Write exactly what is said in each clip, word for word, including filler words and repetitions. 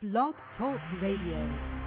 Blog Talk Radio.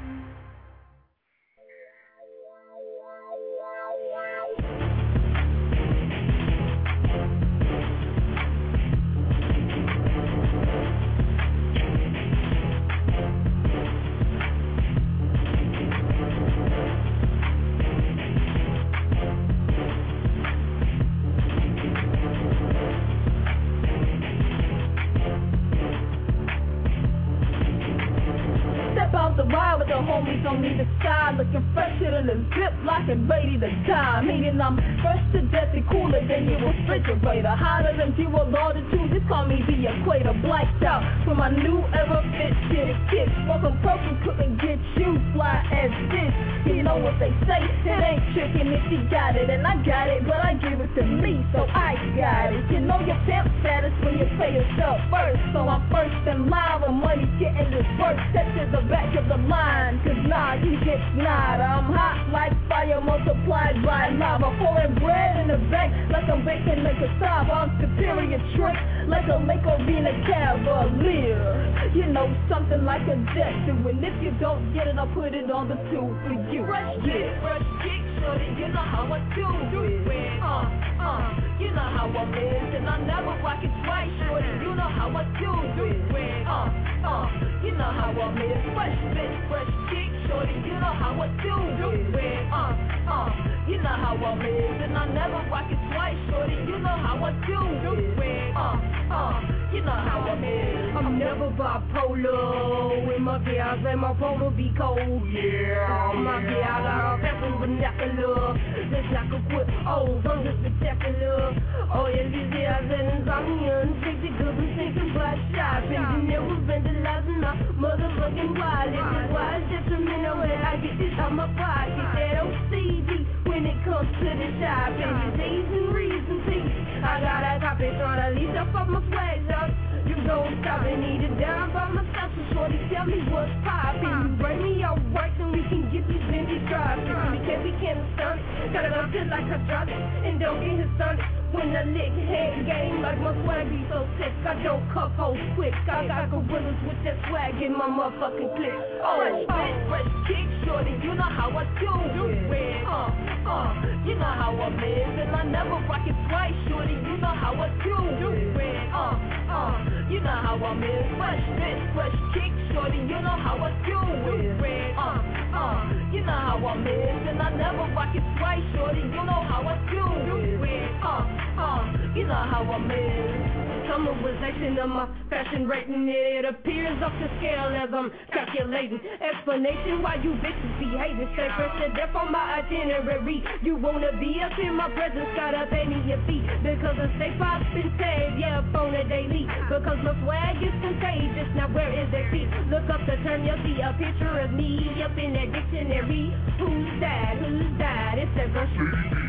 On either side, looking fresher than a ziplock and ready to die. Meaning I'm fresh to death and cooler than your refrigerator. Hotter than zero altitude, just call me the equator. Blacked out from my new era fit shit kicks. Fucking purple couldn't get you fly as this. You know what they say, it ain't tricking if you got it. And I got it, but I give it to me, so I got it. You know your pimp status when you pay yourself first. So I'm first in line when money's getting dispersed. That's to the back of the line, cause nah, you get not. I'm hot like fire multiplied by lava. Pouring bread in the bank like I'm baking a cassava. I'm superior trick like a Lake Arena Cavalier. You know, something like a jet. And if you don't get it, I'll put it on the tube for you. Fresh kick, fresh kick, shorty, you know how I do it. Uh, uh, you know how I live. And I never rock it twice, shorty, you know how I do it. Uh, uh, you know how I live. Fresh fit, fresh kick, shorty, you know how I do it. Uh, uh, you know how I live. And I never rock it twice, shorty, you know how I do it. Uh, uh, you know how I live. I'm never bipolar. With my girls and my phone will be cold. Yeah, my girl got a pepper vernacular. Let's not go quit. Oh, I'm just spectacular. Oh, yeah, these girls and insomnia. Take the good and think about shopping. You never vandalizing my motherfucking wallet. That's why it's detrimental when I get this out my pocket. That O C D when it comes to the shopping. The days and reasons, see, I got a copy trying to leave up on my flag, dog. You don't stop and need it down by myself. So shorty, tell me what's poppin'. You bring me out right and we can get these vintage dropping. We can't, we can't stunt. Gotta go just like I drop it and don't get his stunt. When I lick head game like my swag be so sick. I don't cuff hoes quick. I got gorillas with that swag in my motherfucking clip. Oh, fresh fit, fresh kick, shorty, you know how I do it. Uh, uh, you know how I live. And I never rock it twice, shorty, you know how I do it. Uh, uh, you know how I live. Fresh fit, fresh kick, shorty, you know how I do it. Uh, uh, you know how I live. And I never rock it twice, shorty, you know how I do it. Uh, uh, you know how I live. Summarization of my fashion rating, it appears off the scale as I'm calculating. Explanation why you bitches be hating. Stay fresh to death on my itinerary. You wanna be up in my presence, gotta pay me your fee. Because I stay poppin' tape, yeah, up on a daily. Because my swag is contagious, now where is that feet? Look up the term, you'll see a picture of me up in that dictionary. Who's that? Who's that? It's that girl.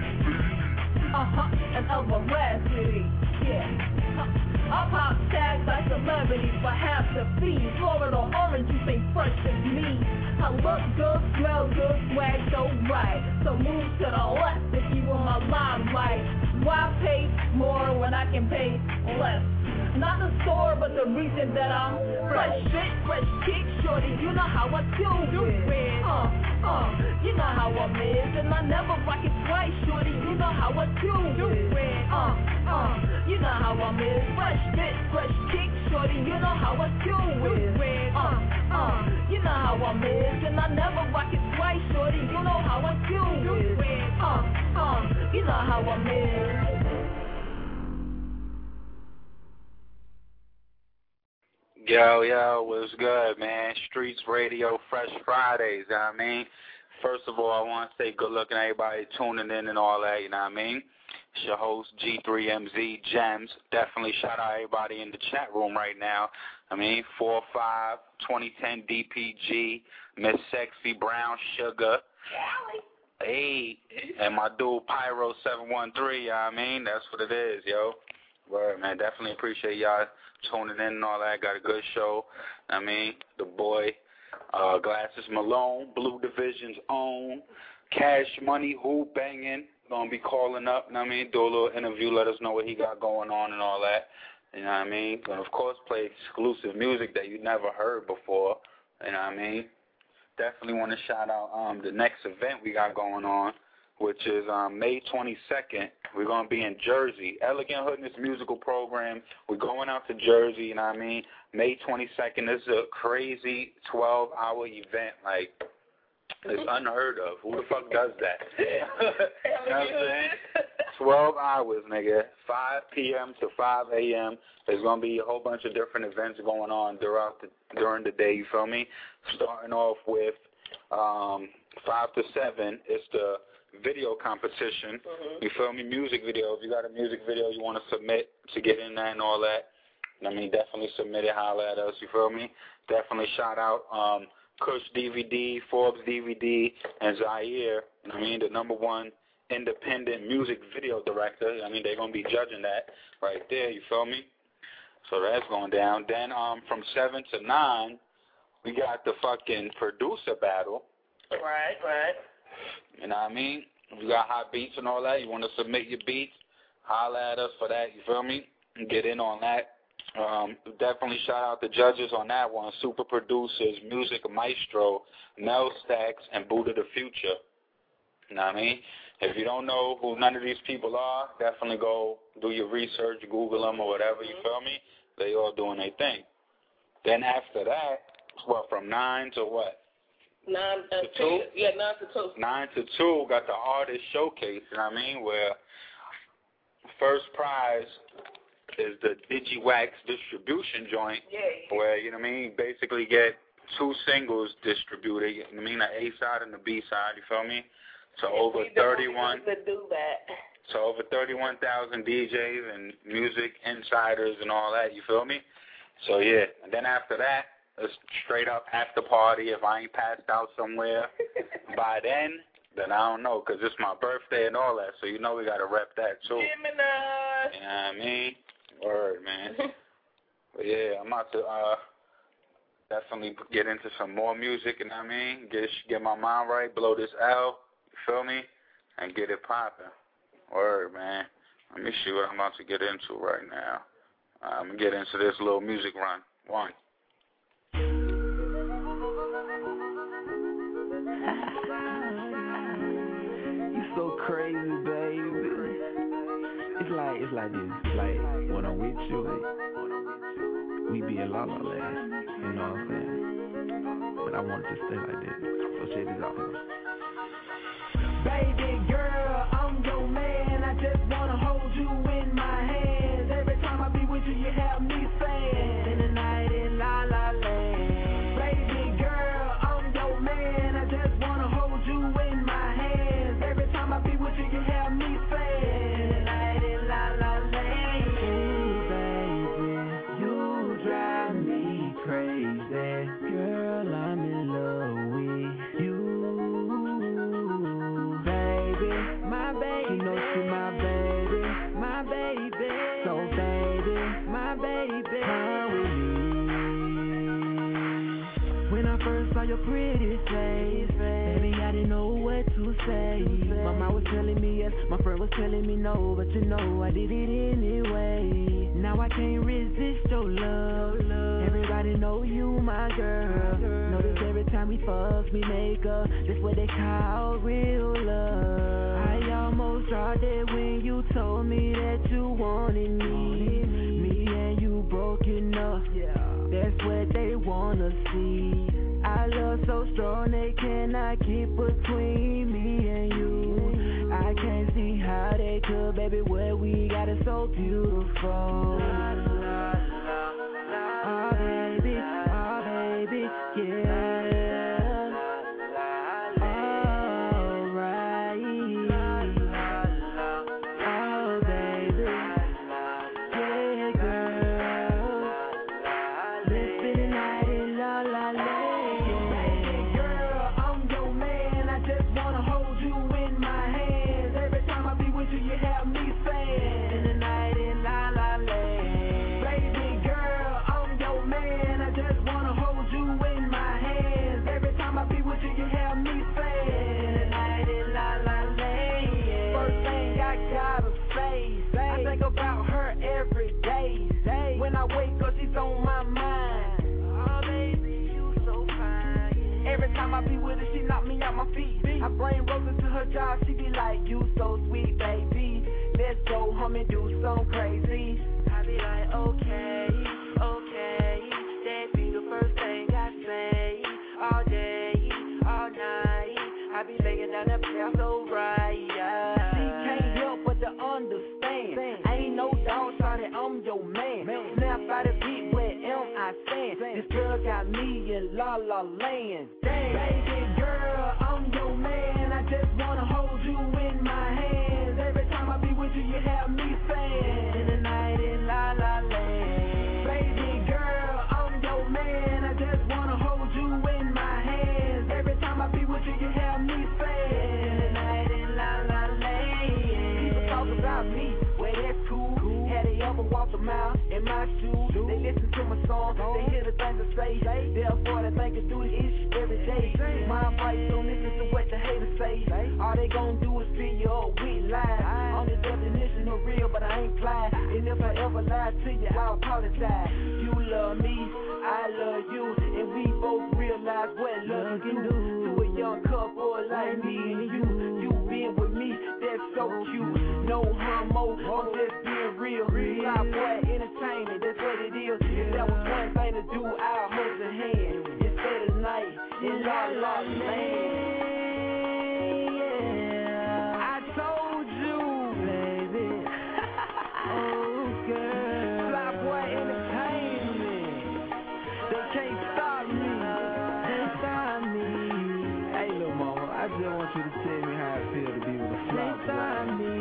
Uh-huh, and over West City, yeah. I pop tags like celebrities for half the fee. Florida orange, you think fresh as me. I look good, smell good, swag so right. So move to the left if you want my limelight. Why pay more when I can pay less? Not the store, but the reason that I'm fresh fit, fresh kick, shorty, you know how I do it. Uh, uh, you know how I live. And I never rock it twice, shorty, you know how I do it. Uh, uh, you know how I live. Fresh fit, fresh kick, shorty, you know how I do it. Uh, uh, you know how I live. And I never rock it twice, shorty, you know how I do it. Uh, uh, you know how I live. Yo, yo, what's good, man? Streets Radio, Fresh Fridays, you know what I mean? First of all, I want to say good luck to everybody tuning in and all that, you know what I mean? It's your host, G three M Z Gems. Definitely shout out everybody in the chat room right now. I mean, four five, twenty ten D P G, Miss Sexy Brown Sugar. Hey, and my dude Pyro seven one three, you know what I mean? That's what it is, yo. Word, man. Definitely appreciate y'all tuning in and all that. Got a good show. I mean, the boy, uh, Glasses Malone, Blue Division's own, Cash Money, who banging, gonna be calling up. I mean, do a little interview, let us know what he got going on and all that. You know what I mean? And of course, play exclusive music that you never heard before. You know what I mean? Definitely want to shout out um, the next event we got going on, which is um, May twenty-second. We're going to be in Jersey. Elegant Hoodness musical program. We're going out to Jersey, you know what I mean? May twenty-second. This is a crazy twelve-hour event. Like, it's unheard of. Who the fuck does that? You know what I'm saying? twelve hours, nigga. five p.m. to five a.m. There's going to be a whole bunch of different events going on throughout the, during the day, you feel me? Starting off with um, five to seven, it's the video competition. Mm-hmm. You feel me? Music video. If you got a music video you want to submit to get in there and all that, I mean, definitely submit it, holler at us, you feel me? Definitely shout out um, Kush D V D, Forbes D V D, and Zaire, you know what I mean, the number one independent music video director. I mean, they're going to be judging that right there, you feel me? So that's going down. Then um, from seven to nine, we got the fucking producer battle. Right, right. You know what I mean? If you got hot beats and all that, you want to submit your beats, holler at us for that, you feel me? And get in on that. Um, definitely shout out the judges on that one. Super Producers, Music Maestro, Mel Stacks, and Buddha the Future. You know what I mean? If you don't know who none of these people are, definitely go do your research, Google them or whatever, you feel me? They all doing their thing. Then after that, what, from nine to what? Nine uh, to two? Yeah, nine to two. Nine to two, got the artist showcase, you know what I mean, where first prize is the DigiWax distribution joint, yeah, yeah. where, you know what I mean, basically get two singles distributed, you know what I mean, the A side and the B side, you feel me? To yeah, over thirty-one, to do that. to over thirty-one thousand D Js and music insiders and all that, you feel me? So yeah, and then after that, it's straight up after party. If I ain't passed out somewhere by then, then I don't know, because it's my birthday and all that, so you know we got to rep that too. Gemini. You know what I mean? Word, man. But yeah, I'm about to uh, definitely get into some more music, you know what I mean? Get, get my mind right, blow this L. Feel me? And get it popping. Word, man. Let me see what I'm about to get into right now. I'm going to get into this little music run. One. You so crazy, baby. It's like, it's like this. It's like when I'm with you, like, we be in La La Land. You know what I'm saying? But I want it to stay like this. So check this out. Baby girl, I'm your man. I just wanna hold you in my hands. Every time I be with you, you have me saying, in the night in La La Land. Baby girl, I'm your man. I just wanna hold you in my hands. Every time I be with you, you have me saying, in the night in La La Land. Ooh, baby, you drive me crazy. Girl, I'm in love with you. My baby, you know she my baby, my baby. So baby, my baby, come with me. When I first saw your pretty face, baby, I didn't know what to say. My mom was telling me yes, my friend was telling me no, but you know I did it anyway. Now I can't resist your love. Everybody know you my girl. Notice every time we fuck, we make up. That's what they call real love. I almost dropped it when you told me that you wanted me. Me and you broken up. That's what they wanna see. I love so strong they cannot keep between me and you. I can't see how they could, baby. What we got is so beautiful. Oh baby, oh baby, yeah. You have me saying, in the night in La La Land. she knocked me out my feet. I bring Rosa to her job, she be like, you so sweet, baby. Let's go home and do some crazy. I be like, okay, okay. That be the first thing I say. All day, all night. I be laying down that path so right, yeah. She can't help but to understand. I ain't no dog, sorry, I'm your man. Snap out the beat, where am I stand? This girl got me in La La Land. Damn. Baby girl, I'm your man. I just wanna hold you in my hands. Every time I be with you, you have me saying, in the night in La La Land. Baby girl, I'm your man. I just wanna hold you in my hands. Every time I be with you, you have me saying, in the night in La La Land. People talk about me, well that's cool. Had they ever walked a mile in my shoes? They listen to my song, they hear the things I say. Therefore they think I do this ish every day. My advice, don't listen to what the haters say. All they gon' do is fill you up with lies. I'm the definition of real, but I ain't fly. And if I ever lie to you, I apologize. You love me, I love you, and we both realize what love can do to a young couple like me and you. You being with me, that's so cute. No homo, I'm just being real. Fly boy entertainment, that's what it is. If that was one thing to do, I'll hold your hand. Instead of night, in La La Land. I told you, baby. Oh, girl. Fly boy entertainment. They can't stop me. Can't stop me. Hey, little mama, I just want you to tell me how it feels to be with a fly Can't stop boy. me.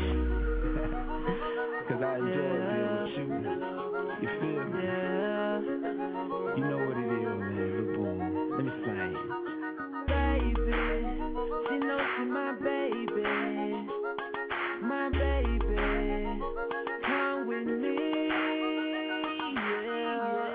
Cause I enjoy being with you. You feel me? Yeah. You know what it is, man. Lil Boom. Let me sing. Baby, she knows she my baby, my baby. Come with me, yeah.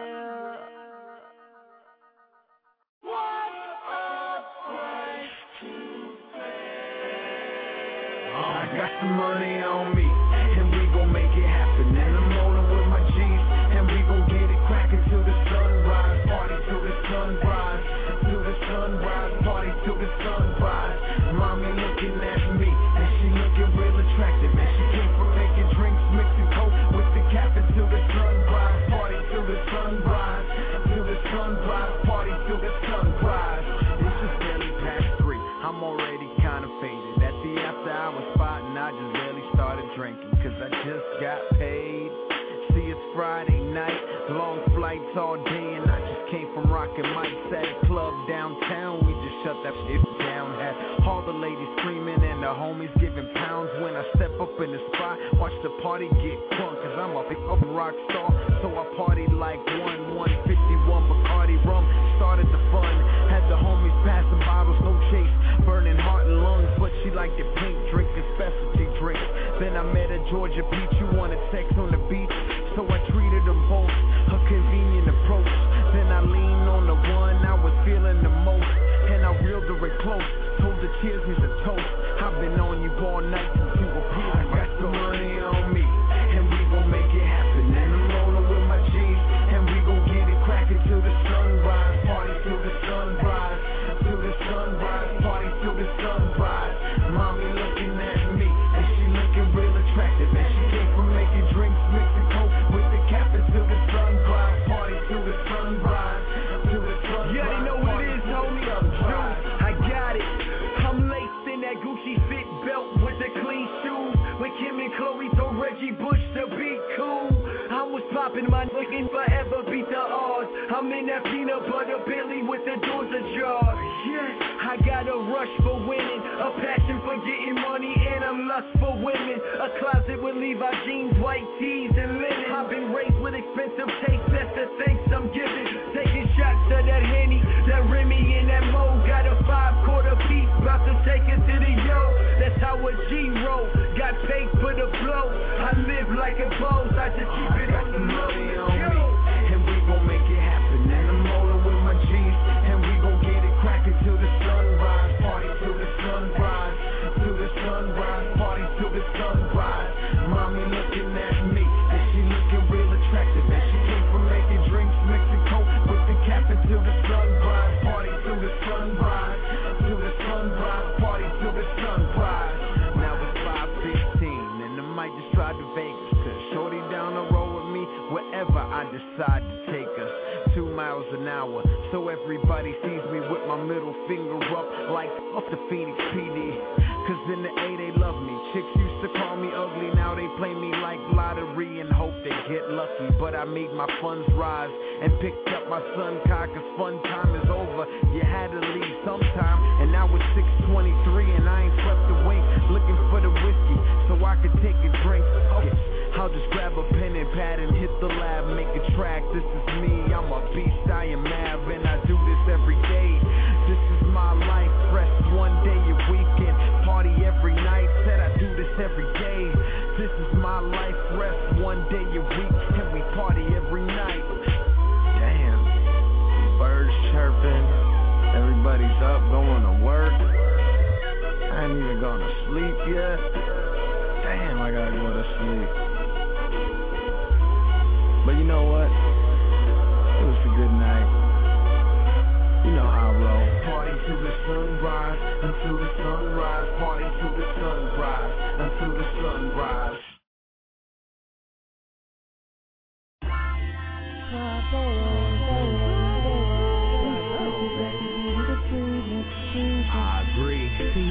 I got some money on me, and we gon' make it happen. And I'm rolling with my G's, and we gon' get it crackin' till the sunrise. Party till the sunrise, till the sunrise. Party till the sunrise. Mommy looking at me, and she looking real attractive. And she came from making drinks, mixing coke with the cap until the sunrise. Party till the sunrise, till the sunrise. Party till the sunrise. It's just barely past three. I'm already kinda faded. At the after hours spot, and I just barely started drinking, cause I just got paid. See, it's Friday night, long flights all day, and I just came from rockin' Mike's at a club downtown. We just shut that shit down. Had all the ladies screaming and the homies giving pounds. When I step up in the spot, watch the party get crunk, cause I'm a big up rock star. So I partied like one, one fifty-one Bacardi rum. Started the fun, had the homies passing bottles, no chase, burning heart and lungs, but she liked it pink, drinking specialty drinks. Then I met a Georgia Peach, you wanted sex on the beach, so I treated them both a convenient approach. Then I leaned on the one I was feeling the most, and I reeled her in close, told her cheers means a toast. I've been on you all night since you were here. I got some money on me, and we gon' make it happen. And I'm rolling with my G's, and we gon' get it crackin' till the sunrise. Party till the sunrise, till the sunrise. Party till the sunrise. Mommy looking at me, and she looking real attractive. And she came from making drinks, mixing coke with the cap until the sunrise. Party till the sunrise, till the sunrise. Yeah, they know what it is, homie. I got it. I'm laced in that Gucci fit belt with the clean shoes. When Kim and Chloe told Reggie Bush to be cool, I was popping my looking forever beat the odds. I'm in that peanut butter Bentley with the doors ajar. Yeah, I got a rush for winning, a passion for getting money, and I'm lust for women. A closet with Levi jeans, white tees, and linen. I've been raised with expensive taste, that's the thanks I'm giving. Taking shots of that Henny, that Remy, and that Mo. Got a five quarter piece, about to take it to the yo. That's how a G roll. Got paid for the blow. I live like a boss, I just keep it on the money low. on me, and we gon' make it happen. And I'm rolling with my G's, and we gon' get it crackin' till the sunrise. Party till the sunrise, till the sunrise. Party till the sunrise. Mommy looking at me, and she looking real attractive. And she came from making drinks, mixing coke with the cap until the sunrise. Party till the sunrise, miles an hour. So everybody sees me with my middle finger up like off the Phoenix P D. Cause in the A they love me. Chicks used to call me ugly, now they play me like lottery and hope they get lucky. But I made my funds rise and picked up my son car, cause fun time is over. You had to leave sometime, and now it's six twenty-three and I ain't slept a wink, looking for the whiskey so I could take a drink. Okay, I'll just grab a pen and pad and hit the lab, make a track. This is me, I'm a beast, I am Mav, and I do this every day. This is my life, rest one day a weekend, party every night, said I do this every day. This is my life, rest one day a week, and we party every night. Damn, birds chirping, everybody's up going to work. I ain't even gone to sleep yet. Damn, I gotta go to sleep. But you know what? It was a good night. You know how I roll. Party till the sunrise, until the sunrise. Party till the sunrise, until the sunrise. I agree.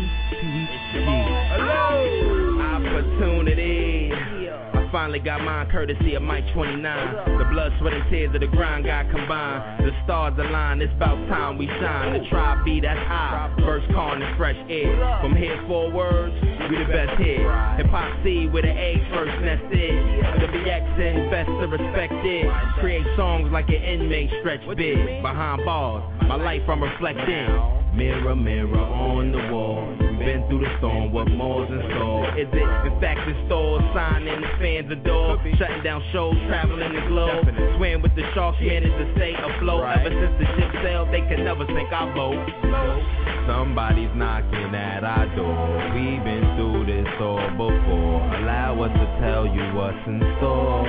Hello. Opportunity. I finally got mine courtesy of Mike twenty-nine. The blood, sweat, and tears of the grind got combined. The stars align, it's about time we shine. The tribe B, that's I. First calling the fresh air. From here forwards, we the best here. Hip Hop C with an A first nested. W X and best to respect it. Create songs like an inmate stretch big. Behind bars, my life I'm reflecting. Mirror, mirror on the wall. We've been through the storm, what more's in store? Is it in fact the stores, signing the fans adore? Shutting down shows, traveling the globe. Swim with the sharks, managed to stay afloat. Ever since the ship sailed, they could never sink our boat. Somebody's knocking at our door. We've been through this all before. Allow us to tell you what's in store.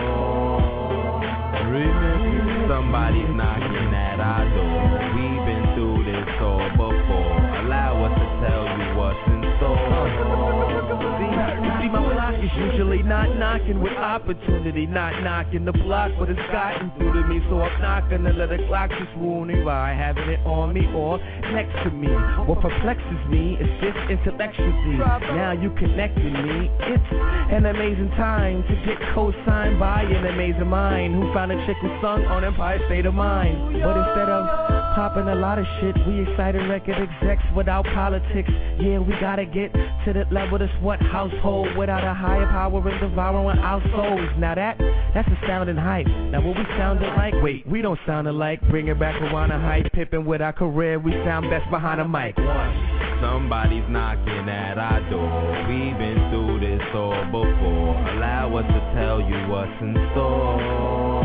Somebody's knocking at our door. We've been through this all before. Allow us to tell you what's in store. See, my block is usually not knocking with opportunity, not knocking the block, but it's gotten through to me, so I'm not gonna let the clock just rule me by having it on me or next to me. What perplexes me is this intellectually. Now you connect with me. It's an amazing time to get co-signed by an amazing mind who found a chick who sung on Empire State of Mind. But instead of popping a lot of shit, we excited record execs without politics. Yeah, we gotta get to the level that's what household without a higher power and devouring our souls. Now that, that's a sounding hype. Now what we sounded like? Wait, we don't sound alike. Bring it back around a hype. Pippin' with our career, we sound best behind a mic. One. Somebody's knocking at our door. We've been through this all before. Allow us to tell you what's in store.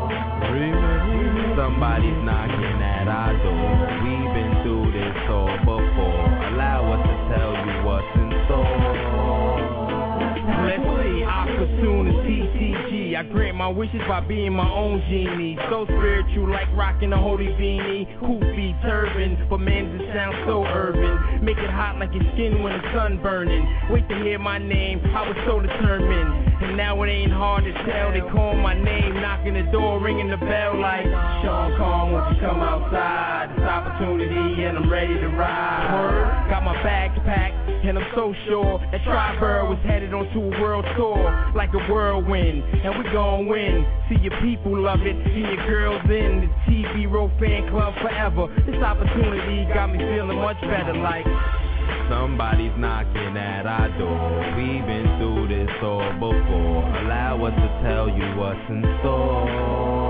Somebody's knocking at our door. We've been through this all before. Allow us to tell you what's in store. Let's see, opportunity, T G. I grant my wishes by being my own genie. So spiritual like rocking a holy beanie. Hoopy turban, but man just sounds so urban. Make it hot like your skin when the sun burning. Wait to hear my name, I was so determined. And now it ain't hard to tell, they call my name. Knocking the door, ringing the bell like Sean Kong, won't you come outside? It's opportunity and I'm ready to ride. Word, got my bags packed and I'm so sure that Tri-Bird was headed onto a world tour like a whirlwind, and we gon' win. See your people love it, see your girls in the T V Row fan club forever. This opportunity got me feeling much better like somebody's knocking at our door. We've been through this all before. Allow us to tell you what's in store.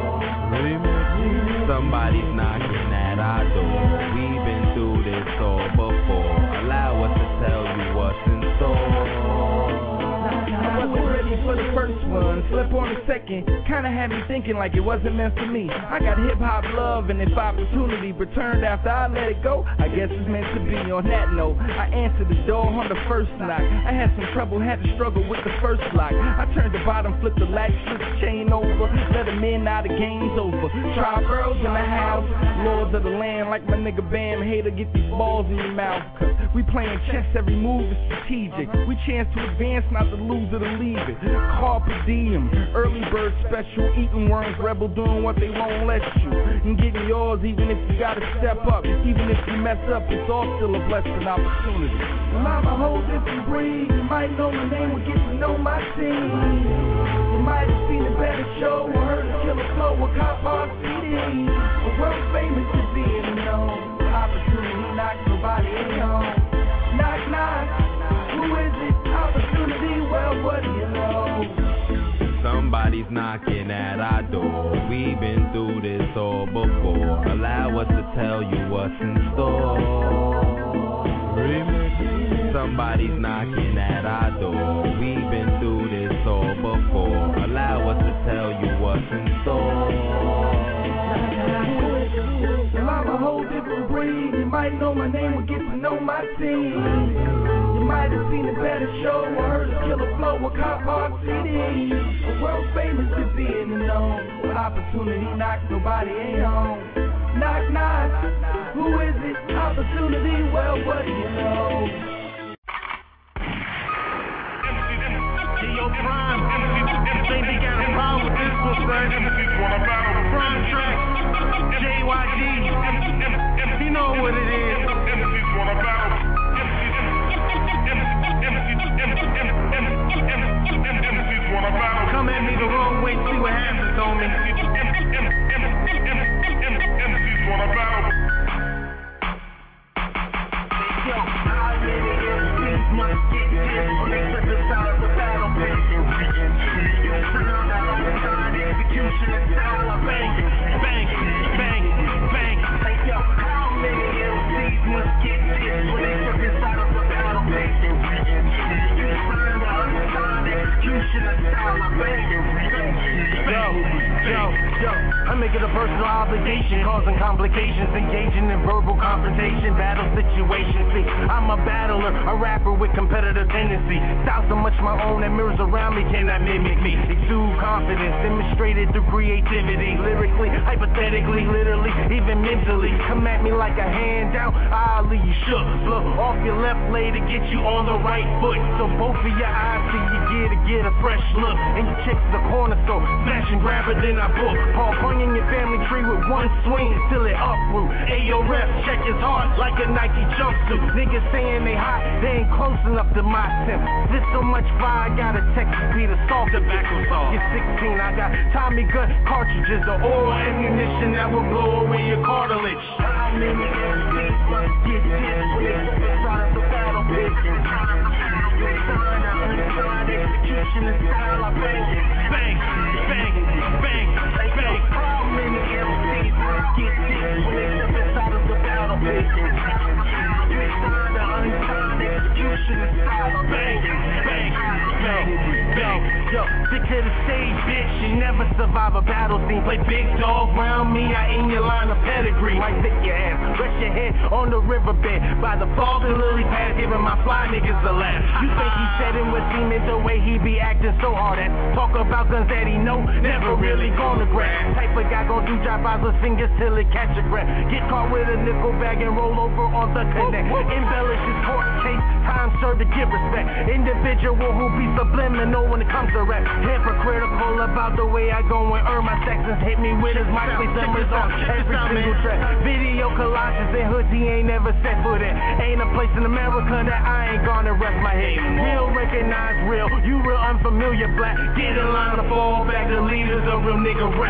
Somebody's knocking at our door. We've been through this all before. Allow us to tell you what's in store. I wasn't ready for the first one, slip on the second. Kinda had me thinking like it wasn't meant for me. I got hip-hop love and if opportunity returned after I let it go, I guess it's meant to be. On that note, I answered the door on the first knock. I had some trouble, had to struggle with the first lock. I turned the bottom, flipped the latch, flipped the chain over. Let them in, now the game's over. Tri-Birds in the house, lords of the land. Like my nigga Bam, hater, get these balls in your mouth. Cause we playing chess, every move is strategic. We chance to advance, not to lose or to leave it. Carpe diem, Mm, early bird special, eating worms, rebel doing what they won't let you. And getting yours even if you gotta step up. Even if you mess up, it's all still a blessing opportunity. Well, I'm a whole different breed. You might know my name or get to know my team. You might have seen a better show or heard a killer flow or cop our C D. A world famous to being known. Opportunity knock, nobody ain't home. Knock, knock. Who is it? Opportunity, well, what do you know? Somebody's knocking at our door. We've been through this all before. Allow us to tell you what's in store. Somebody's knocking at our door. We've been through this all before. Allow us to tell you what's in store. Well, I'm a whole different breed. You might know my name or get to know my team. You might have seen a better show or heard a killer flow or cop our C D. A world famous to being known. With opportunity knock, nobody ain't home. Knock, knock. Who is it? Opportunity, well, what do you know? Yo, Prime, baby got a problem with this one, son. Prime track, J Y D, you know what it is. Come at me the wrong way, see what happens, homie. Yo, how many M Cs must get this when they step inside of the battle pit? Turn out on time, execution and style, I bang, bang, bang, bang. Yo, how many M Cs must get this when they step inside of the battle pit? Turn out on time, execution and style, I bang, yo, yo, yo. I make it a personal obligation, causing complications, engaging in verbal confrontation, battle situations. See, I'm a battler, a rapper with competitive tendency. Style so much my own that mirrors around me cannot mimic me. Exude confidence, demonstrated through creativity, lyrically, hypothetically, literally, even mentally. Come at me like a handout, I'll leave you shook. Look off your left leg to get you on the right foot. So both of your eyes till you get to get a fresh look. And you check the corner store, smash and grab it, then I book. Paul Bunyan your family tree with one swing till it uproot. Ayo ref, check his heart like a Nike jumpsuit. Niggas saying they hot, they ain't close enough to my temp. This so much fire, I got a Texas beat of salt. Tobacco sauce. You're sixteen, I got Tommy gun cartridges of oil ammunition that will blow away your cartilage. How many M Cs must get this when they step inside the battle pit? Execution and style, I bang, bang, bang, bang, bang. How many M Cs must get this when they step inside of the battle pit? Signed to unsigned, execution and style, I bang, bang, bang, bang. Yo, stick to the stage, bitch. You never survive a battle scene. Play big dog round me, I aim your line of pedigree. Might take your ass, rest your head on the riverbed by the falls and lily pads, giving my fly niggas a laugh. You think he said it was seeming the way he be acting so hard at? Talk about guns that he know, never really gonna grab. Type of guy gon' do drive-bys with fingers till it catch a grab. Get caught with a nickel bag and roll over on the connect. Embellish his court case, time served to give respect. Individual who be subliminal when it comes to rap. Hypocritical about the way I go and earn my Texans hit me with his MySpace numbers on every single track. Video collages and hoods he ain't never set foot in. Ain't a place in America that I ain't gonna rest my head. Real recognize real, you real unfamiliar black. Get in line to fall back, the leaders of real nigga rap.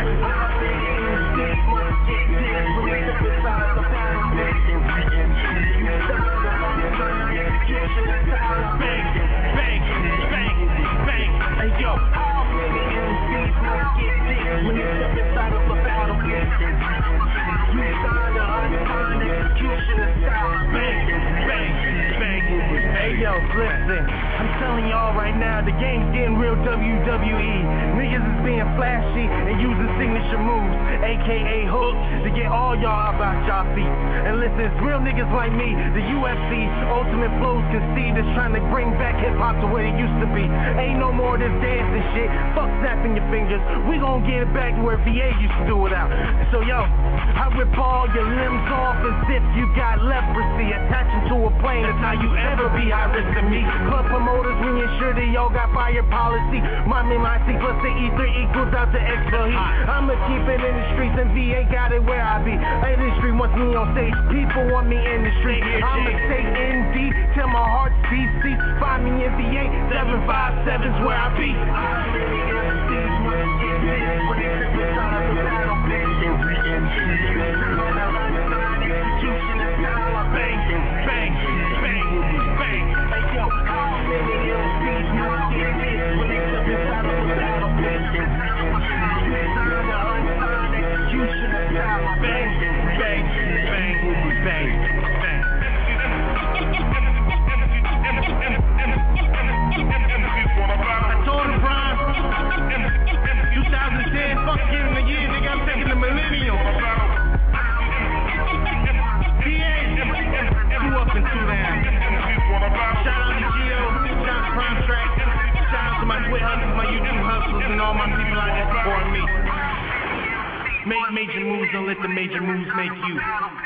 Bang, bang, bang, bang. Hey yo, how many M Cs must get this when you step inside of a battle pit? You signed to unsigned, execution and style. Bang, bang, bang. Hey yo, listen, I'm telling y'all right now, the game's getting real W W E. Niggas is being flashy and using signature moves, aka hooks, to get all y'all about y'all feet. And listen, it's real niggas like me, the U F C, Ultimate Flows Concede is trying to bring back hip-hop to what it used to be. Ain't no more of this dancing shit, fuck snapping your fingers. We gon' get it back to where V A used to do it out. So yo, I rip all your limbs off as if you got leprosy. Attaching to a plane, that's how you ever be high risk to me. Club promoters, we ensure they all got fire policy. Mommy, my C plus the ether equals out to extra heat. I'ma keep it in the streets and V A got it where I be. Industry wants me on stage, people want me in the street. I'ma say N D till my heart's D C. Find me in V A, seven five seven's where I be. Make major moves, don't let the major moves make you.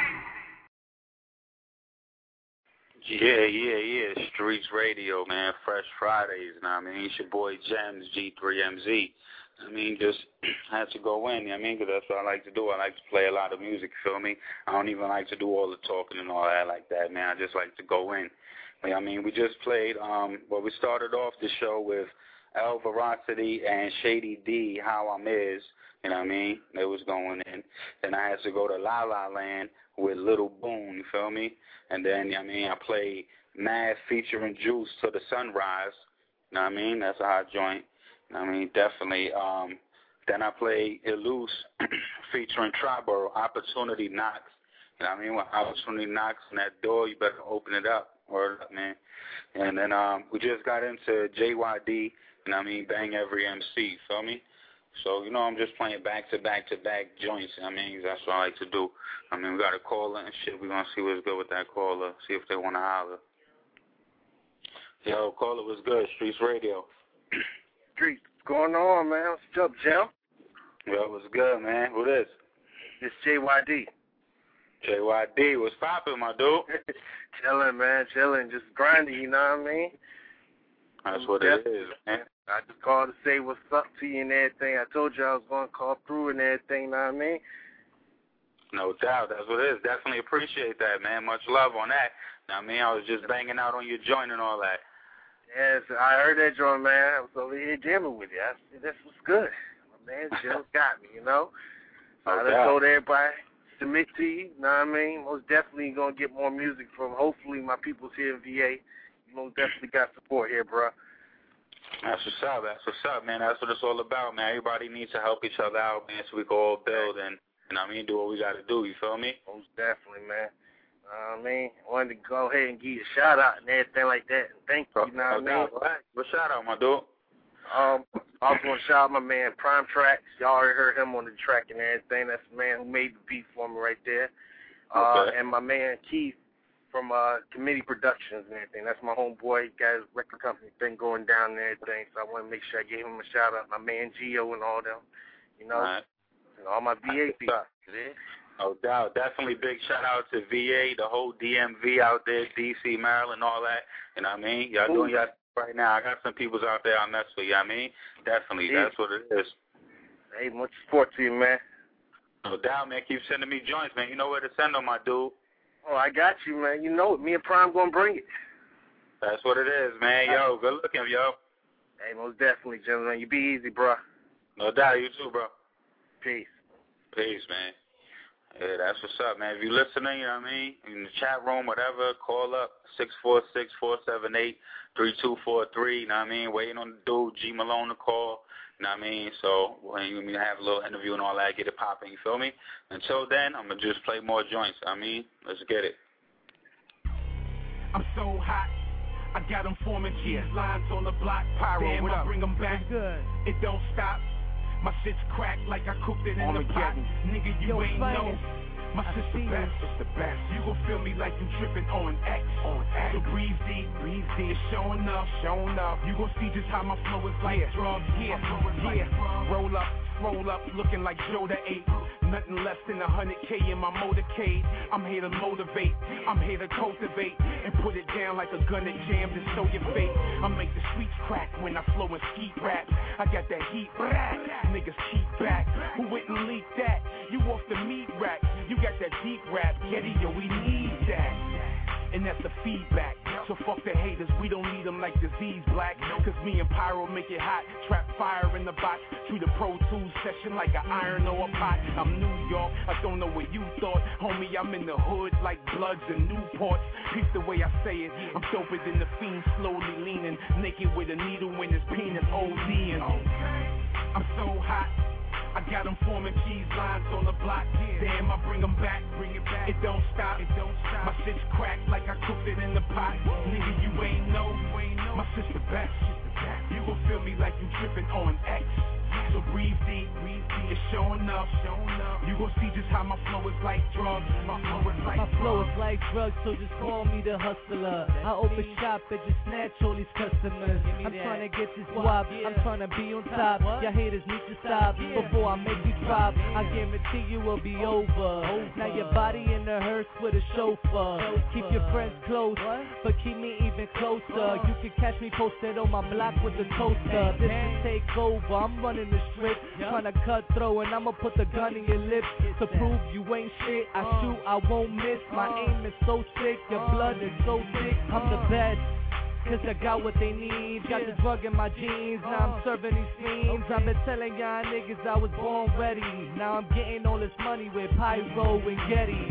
Yeah, yeah, yeah. Streets Radio, man. Fresh Fridays, you know what I mean? It's your boy Gems, G three M Z. I mean, just had to go in, you know what I mean? Because that's what I like to do. I like to play a lot of music, you feel me? I don't even like to do all the talking and all that like that, man. I just like to go in. You know what I mean? We just played, um, well, we started off the show with El Veracity and Shady D, How I'm Is. You know what I mean? They was going in. Then I had to go to La La Land with Little Boone, you feel me? And then, you know what I mean, I played Mad featuring Juice to the Sunrise. You know what I mean? That's a hot joint. You know what I mean? Definitely. Um, then I played Eluce featuring Triborough, Opportunity Knocks. You know what I mean? When Opportunity knocks on that door, you better open it up. Word up, man. And then um, we just got into J Y D, you know what I mean? Bang Every M C, feel me? So, you know, I'm just playing back-to-back-to-back joints. I mean, that's what I like to do. I mean, we got a caller and shit. We're going to see what's good with that caller, see if they want to holler. Yo, caller, what's good? Streets Radio. Streets, what's going on, man? What's up, Jim? Yo, what's good, man? Who this? It's J Y D. J Y D, what's poppin', my dude? Chilling, man, chilling. Just grinding, you know what I mean? That's what it is, man. I just called to say what's up to you and everything. I told you I was going to call through and everything, you know what I mean? No doubt. That's what it is. Definitely appreciate that, man. Much love on that. You know what I mean? I was just banging out on your joint and all that. Yes, I heard that joint, man. I was over here jamming with you. I said, that's what's good. My man Jim got me, you know? So No I just doubt. told everybody, submit to you, you know what I mean? Most definitely going to get more music from, hopefully, my people's here in V A. You most definitely got support here, bro. That's what's up. That's what's up, man. That's what it's all about, man. Everybody needs to help each other out, man, so we can all build and, you know what I mean, do what we got to do. You feel me? Most definitely, man. You know what I mean? I wanted to go ahead and give you a shout-out and everything like that. And thank you, you know what I mean? All right. Well, shout out, my dude. Um, I was going to shout out my man Prime Tracks. Y'all already heard him on the track and everything. That's the man who made the beat for me right there. Uh, Okay. And my man Keith from uh, Committee Productions and everything. That's my homeboy. He got his record company thing going down and everything. So I want to make sure I gave him a shout-out. My man Gio and all them. You know, All right. and all my V A people. Yeah. No doubt. Definitely big shout out to V A, the whole D M V out there, D C, Maryland, all that. You know what I mean? Y'all doing y'all right now. I got some peoples out there I mess with, you know what I mean? Definitely. Yeah. That's what it is. Hey, much support to you, man. No doubt, man. Keep sending me joints, man. You know where to send them, my dude. Oh, I got you, man. You know it. Me and Prime going to bring it. That's what it is, man. Yo, good looking, yo. Hey, most definitely, gentlemen. You be easy, bro. No doubt. You too, bro. Peace. Peace, man. Yeah, that's what's up, man. If you listening, you know what I mean, in the chat room, whatever, call up six four six, four seven eight, three two four three, you know what I mean? Waiting on the dude, G Malone, to call, you know what I mean? So when you have a little interview and all that, get it popping, you feel me? Until then, I'm going to just play more joints, I mean, let's get it. I'm so hot, I got them forming cheese lines on the block. Pyro, damn, I bring them back. Good. It don't stop. My shit's cracked like I cooked it in the pot. Nigga, you Yo, ain't know. finest. My I shit's see the best. It's the best. You gon' feel me like you tripping on X. On X. So breathe deep, breathe deep. It's showing up, showing up. You gon' see just how my flow is like yeah. drugs. Yeah, yeah. Like roll up, roll up, looking like Joe the eight. Nothing less than a hundred K in my motorcade. I'm here to motivate, I'm here to cultivate, and put it down like a gun that jammed to show your fate. I make the streets crack when I flow and skeet rap. I got that heat rap, niggas cheat back. Who wouldn't leak that? You off the meat rack, you got that deep rap, Getty, yo, we need that. And that's the feedback. So fuck the haters, we don't need them like disease black. Cause me and Pyro make it hot, trap fire in the box. Treat a Pro Tools session like an iron or a pot. I'm New York, I don't know what you thought. Homie, I'm in the hood like Bloods and Newports. Peep the way I say it, I'm doper than the fiend, slowly leaning. Naked with a needle in his penis, ODing. I'm so hot, I got them forming cheese lines on the block. Damn, I bring them back, bring it back. It don't stop, it don't stop. My shit's cracked like I cooked it in the pot. Nigga, you ain't know, you ain't know. My shit's the best. You gon' feel me like you tripping on X. So breathe deep, breathe deep. It's showing up, showing up. You gon' see just how my flow is like drugs. My flow is like My drugs. flow is like drugs, so just call me the hustler. I open shop and just snatch all these customers. I'm trying to get this wop, I'm trying to be on top. Y'all haters need to stop before I make you drop. I guarantee you will be over. Now your body in the hearse with a chauffeur. Keep your friends close, but keep me even closer. You can catch me posted on my block with a toaster. This is takeover, I'm running the strip, trying to cut through, and I'ma put the gun in your lips to prove you ain't shit. I shoot, I won't miss. My aim is so sick, your blood is so thick. I'm the best, cause I got what they need. Got the drug in my jeans, now I'm serving these fiends. I've been telling y'all niggas I was born ready. Now I'm getting all this money with Pyro and Getty.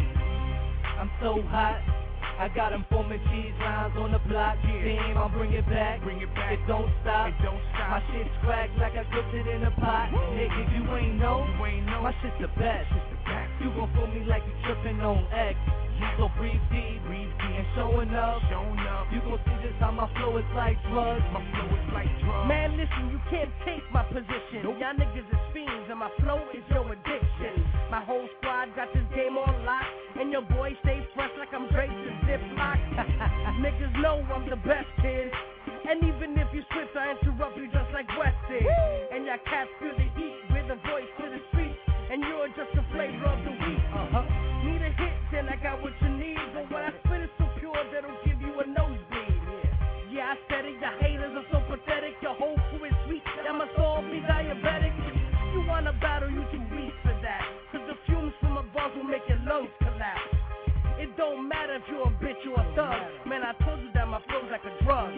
I'm so hot, I got them forming cheese lines on the block. Damn, I'll bring it back. Bring it back. It don't stop. It don't stop. My shit's cracked like I cooked it in a pot. Nigga, you ain't know. You ain't know. My shit's the best. The best. You gon' fool me like you tripping on X. So breathe deep, breathe deep, and showing up, showing up. You gon' see just how my flow is like drugs. My flow is like drugs. Man, listen, you can't take my position. Nope. Y'all niggas is fiends, and my flow is your addiction. My whole squad got this game on lock, and your boy stay fresh like I'm draped in Ziploc. Niggas know I'm the best kid, and even if you switch, I interrupt you just like West did. And y'all cats feel the heat with a voice to the streets, and you're just the flavor of the week. Uh-huh. Need a hit, then I got what you need, but when I spit it so pure that'll give you a nosebleed. Yeah, yeah, I said it, your haters are so pathetic, your whole crew is sweet, y'all must all be diabetic. You wanna battle, you too weak for that, cause the fumes from a buzz will make your lungs collapse. It don't matter if you're a bitch or a thug, man, I told you that my flow's like a drug.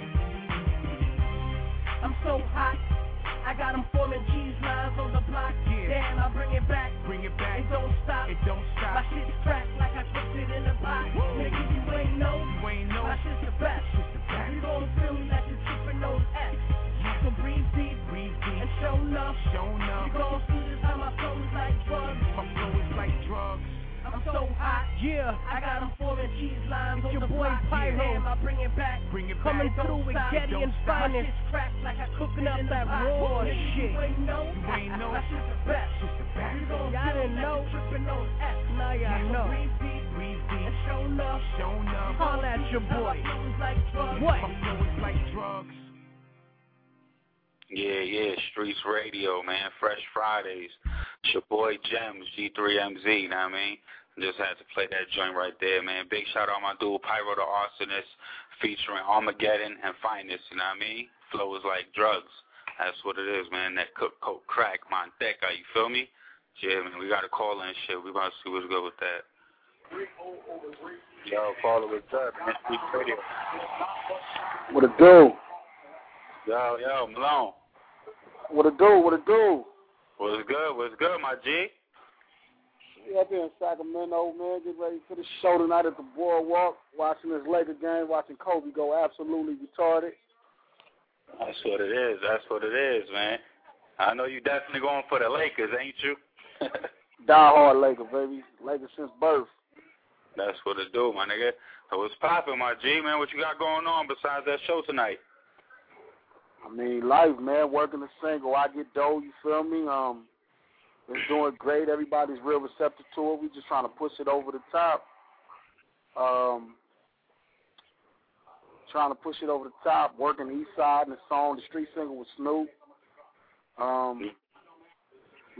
I'm so hot, I got them forming cheese lines on the block. Damn, I bring it back. Bring it back. It don't stop. It don't stop. My shit's cracked like I cooked it in a pot. Nigga, you ain't know. You ain't know. My shit's the best. Shit's the best. You gon' feel me like you're tripping on X. So breathe deep, breathe deep, and show enough. Show enough. You gon' see just how my flow is like drugs. My flow is like drugs. I'm so hot, yeah. I got them forming cheese lines on your the boy block. Pyro. Damn, I bring it back. Bring it Coming back. through with Getty and Finest. Cracked like I cooking up that raw shit. You ain't know. You ain't know. That shit's the best. Shit's the best. You gon' Y'all didn't feel know. like you tripping on X. Now y'all So know. breathe deep, Breathe deep. and show enough. Show enough. Holla at your boy. My flow is like drugs. What? My flow is like drugs. Yeah, yeah, Streets Radio, man. Fresh Fridays. It's your boy Gems, G three M Z, know what I mean? Just had to play that joint right there, man. Big shout out my dude, Pyro the Arsonist, featuring Armageddon and Finest, you know what I mean? Flow is like drugs. That's what it is, man. That cook, coke, crack, Manteca, you feel me? Yeah, man, we got a call and shit. We about to see what's good with that. Yo, caller, what's up, man? Streets Radio. What it do? Yo, yo, Malone. What it do? What it do? What's good? What's good, my G? Yeah, I've been in Sacramento, man. Get ready for the show tonight at the Boardwalk. Watching this Laker game, watching Kobe go absolutely retarded. That's what it is. That's what it is, man. I know you definitely going for the Lakers, ain't you? Die hard Laker, baby. Lakers since birth. That's what it do, my nigga. So what's poppin', my G, man? What you got going on besides that show tonight? I mean, life, man. Working the single. I get dough, you feel me? Um, It's doing great. Everybody's real receptive to it. We just trying to push it over the top. Um, trying to push it over the top. Working the East Side and the song, the street single with Snoop. Um,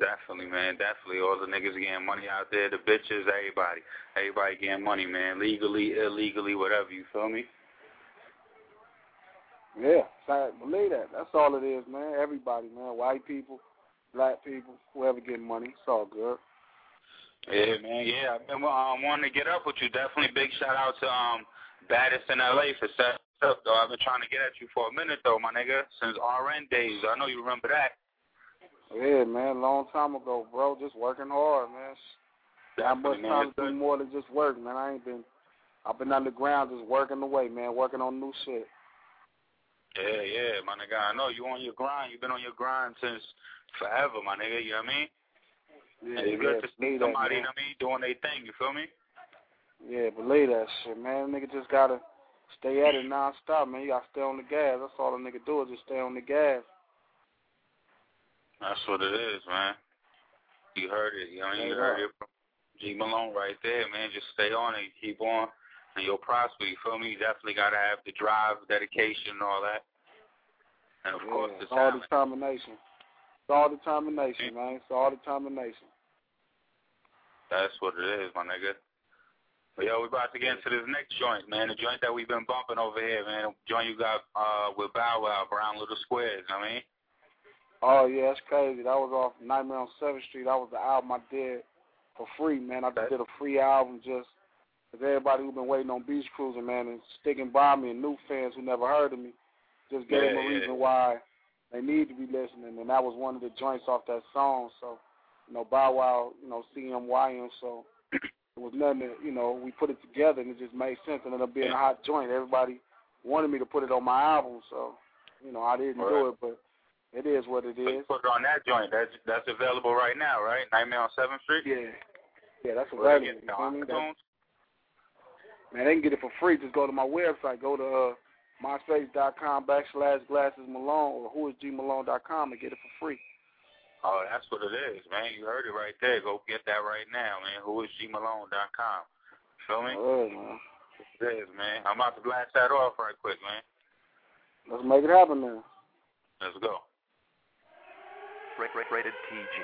Definitely, man. Definitely. All the niggas getting money out there, the bitches, everybody. Everybody getting money, man. Legally, illegally, whatever, you feel me? Yeah, I believe that. That's all it is, man. Everybody, man. White people, black people, whoever getting money, it's all good. Yeah, man. Yeah, I've been um, wanting to get up with you. Definitely big shout out to um Baddest in L A for setting up, though. I've been trying to get at you for a minute, though, my nigga, since R N days. I know you remember that. Yeah, man, long time ago, bro. Just working hard, man. Not much time to do more than just work, man. I ain't been, I've been underground just working away, man, working on new shit. Yeah, yeah, my nigga. I know you on your grind. You've been on your grind since forever, my nigga. You know what I mean? Yeah, and it's good yeah, to see somebody, you know what I mean, doing their thing. You feel me? Yeah, believe that shit, man. Nigga just gotta stay at it non-stop, man. You gotta stay on the gas. That's all a nigga do is just stay on the gas. That's what it is, man. You heard it. You know what I mean? You heard it from G Malone right there, man. Just stay on it. Keep on, and you'll prosper. You feel me? You definitely got to have the drive, dedication, and all that. And, of yeah, course, the it's all talent. determination. It's all determination, man. It's all determination. That's what it is, my nigga. But, yo, we're about to get into this next joint, man. The joint that we've been bumping over here, man. The joint you got uh, with Bow Wow, Brown Little Squares, you know what I mean? Oh, yeah, that's crazy. That was off Nightmare on seventh street. That was the album I did for free, man. I just did a free album just because everybody who's been waiting on Beach Cruising, man, and sticking by me, and new fans who never heard of me, just gave yeah, them a yeah. reason why they need to be listening, and that was one of the joints off that song. So, you know, Bow Wow, you know, C M Y M, so it was nothing that, you know, we put it together, and it just made sense, and ended up being a hot joint. Everybody wanted me to put it on my album, so, you know, I didn't All do right. it, but it is what it So you is. put it on that joint. That's that's available right now, right? Nightmare on seventh street? Yeah. Yeah, that's Where they available. get You it? feel me? On iTunes? Man, they can get it for free. Just go to my website. Go to uh, myspace.com backslash glasses Malone or whoisgmalone dot com and get it for free. Oh, that's what it is, man. You heard it right there. Go get that right now, man. who is g malone dot com. Feel me? Oh, man. It is, man. I'm about to blast that off right quick, man. Let's make it happen now. Let's go. Rated T G.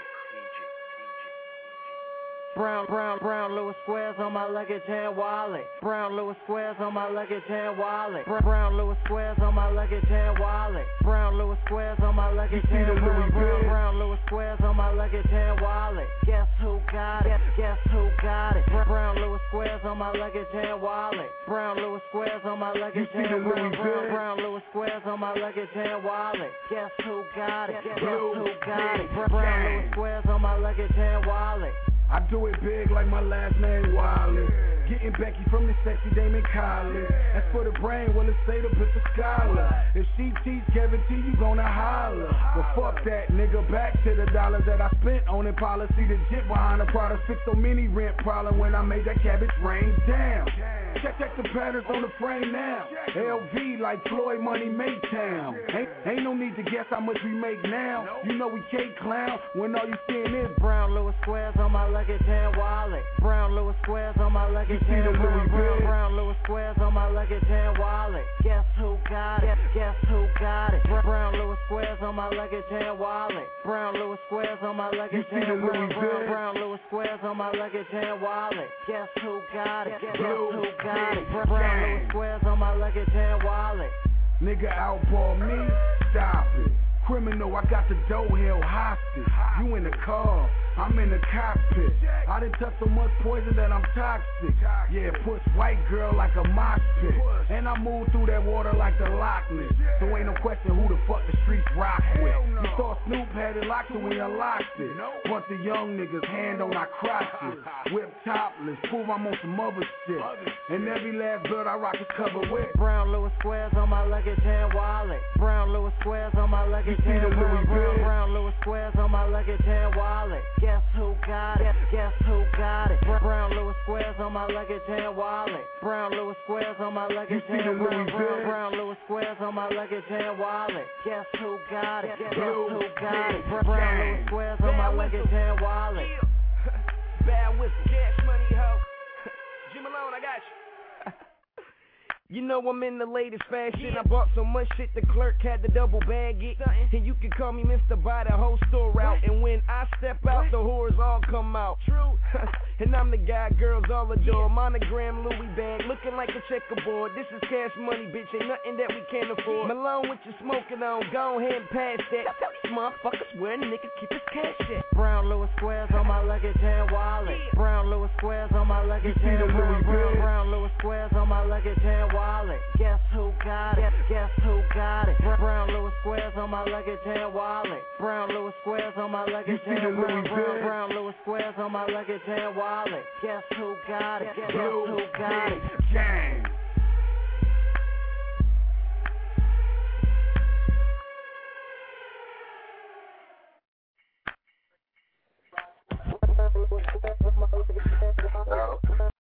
Brown, brown, brown, Louis squares on my luggage and wallet. Brown Louis squares on my luggage and wallet. Brown, brown Louis squares on my luggage and wallet. Brown Louis squares on my luggage and brown, brown, brown Louis squares on my luggage and wallet. Guess who got it? Guess who got it? Brown Louis squares on my luggage and wallet. Brown Louis squares on my luggage and brown, brown, brown Louis squares on my luggage and wallet. Guess who got it? Guess who got it? Brown Louis squares on my luggage and wallet. I do it big like my last name Wiley. Getting Becky from the sexy dame in college. As for the brain, well, let's say the bitch a scholar. If she teach Kevin T, you gonna holler. But fuck that, nigga, back to the dollars that I spent on it. Policy the jit behind the product. Fix so many rent problem when I made that cabbage rain down. Check, check the patterns on the frame now. L V like Floyd Money Maytown. Ain't, ain't no need to guess how much we make now. You know we K-Clown when all you seeing is Brown Louis squares on my luggage and wallet. Brown Louis squares on my luggage and brown, brown, brown Louis squares on my luggage and wallet. Guess who got it? Guess who got it? Brown Louis squares on my luggage and wallet. Brown Louis squares on my luggage and brown, brown, brown Louis squares on my luggage and wallet. Guess who got it? Guess who got it? Brown Louis squares on my luggage and wallet. Nigga outball me, stop it. Criminal, I got the dough held hostage. You in the car, I'm in the cockpit. I done touched so much poison that I'm toxic. Yeah, push white girl like a mosh pit. And I move through that water like the Loch Ness. So ain't no question who the fuck the streets rock with. You thought Snoop had it locked, so we unlocked it. Bunch of young niggas, hand on our crotches. Whip topless, prove I'm on some other shit. And every last blood I rock is covered with Brown Louis squares on my luggage and wallet. Brown Louis squares on my luggage and brown, brown, brown Louis squares on my luggage and wallet. Guess who got it? Guess who got it? Brown Louis squares on my luggage and wallet. Brown Louis squares on my luggage and brown, brown, brown Louis squares on my luggage and wallet. Guess who got it? Guess who got it? Brown Louis squares on my luggage and wallet. Bad whistle, cash money, ho. G Malone, I got you. You know I'm in the latest fashion. I bought so much shit the clerk had to double bag it. And you can call me Mister Buy the whole store out. And when I step out, the whores all come out. True. And I'm the guy girls all adore. Monogram Louis bag, looking like a checkerboard. This is cash money, bitch, ain't nothing that we can't afford. Malone with your smoking on, go ahead and pass that. These motherfuckers where niggas keep his cash at. Brown Louis squares on my luggage and wallet. Brown Louis squares on my luggage and brown, brown, brown Louis squares on my luggage and wallet. Guess who got it? Guess who got it? Brown Louis squares on my luggage and wallet. Brown Louis squares on my luggage and brown, brown, brown Louis squares on my luggage and wallet. Guess who got it? Guess who got it? Gang. Yo.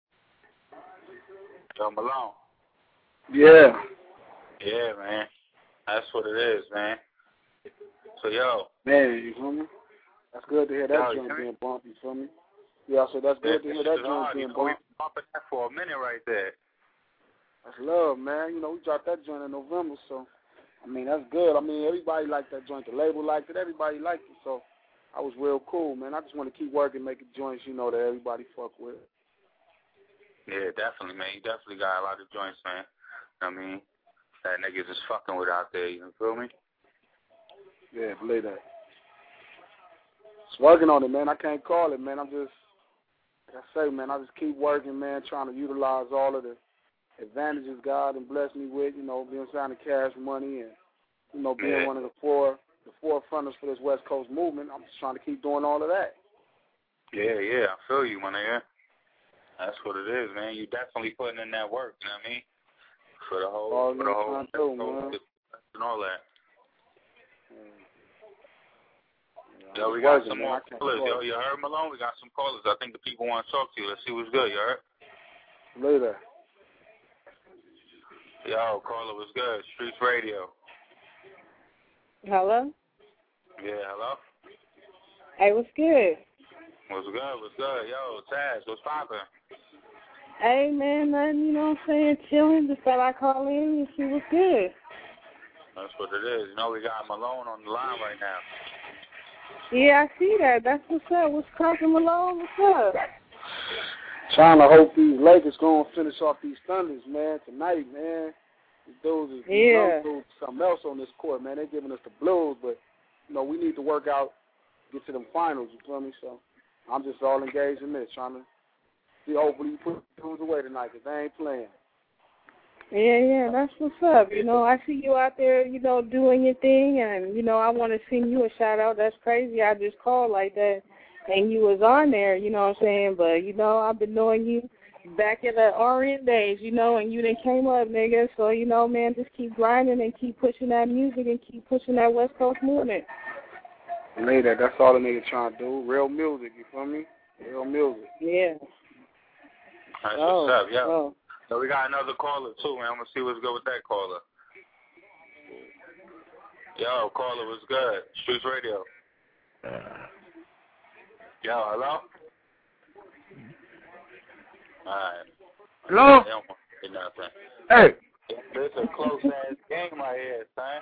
Yo, Malone. Yeah. Yeah, man. That's what it is, man. So, yo. Man, you feel me? That's good to hear that yo, joint you being bumped, you feel me? Yeah, so that's good to hear that joint being bumped. We've been bumping that for a minute right there. That's love, man. You know, we dropped that joint in November, so, I mean, that's good. I mean, everybody liked that joint. The label liked it. Everybody liked it, so I was real cool, man. I just want to keep working, making joints, you know, that everybody fuck with. Yeah, definitely, man. You definitely got a lot of joints, man. I mean, that niggas is fucking with out there, you feel me? Yeah, believe that. Just working on it, man. I can't call it, man. I'm just, like I say, man, I just keep working, man, trying to utilize all of the advantages God and blessed me with, you know, being signed to Cash Money and, you know, being yeah. one of the four the forefronters for this West Coast movement. I'm just trying to keep doing all of that. Yeah, yeah, I feel you, my nigga. That's what it is, man. You definitely putting in that work, you know what I mean? For the whole, all for the whole, do, whole and all that. Yeah, yo, we got working, some man. more callers. Yo, you heard, Malone? We got some callers. I think the people want to talk to you. Let's see what's good, you heard? Later. Yo, caller, what's good? Streets Radio. Hello? Yeah, hello? Hey, what's good? What's good? What's good? Yo, Taz, what's poppin'? Hey, man, nothing, you know what I'm saying? Chilling. Just thought I'd call in and see what's good. That's what it is. You know, we got Malone on the line right now. Yeah, I see that. That's what's up. What's cracking, Malone? What's up? Trying to hope these Lakers going to finish off these Thunders, man, tonight, man. These dudes is yeah. doing something else on this court, man. They're giving us the blues, but, you know, we need to work out, get to them finals, you feel me? So I'm just all engaged in this, trying to see, hopefully you put the dudes away tonight because they ain't playing. Yeah, yeah, that's what's up. You know, I see you out there, you know, doing your thing, and, you know, I want to send you a shout-out. That's crazy. I just called like that, and you was on there, you know what I'm saying? But, you know, I've been knowing you back in the R N days, you know, and you done came up, nigga. So, you know, man, just keep grinding and keep pushing that music and keep pushing that West Coast movement. Later, that's all the nigga trying to do. Real music, you feel me? Real music. Yeah. That's oh, what's up, yeah. Oh. So we got another caller, too, man. I'm going to see what's good with that caller. Yo, caller, what's good? Streets Radio. Uh. Yo, hello? All right. Hello? They don't want to say nothing. Hey. This is a close-ass game right here, son.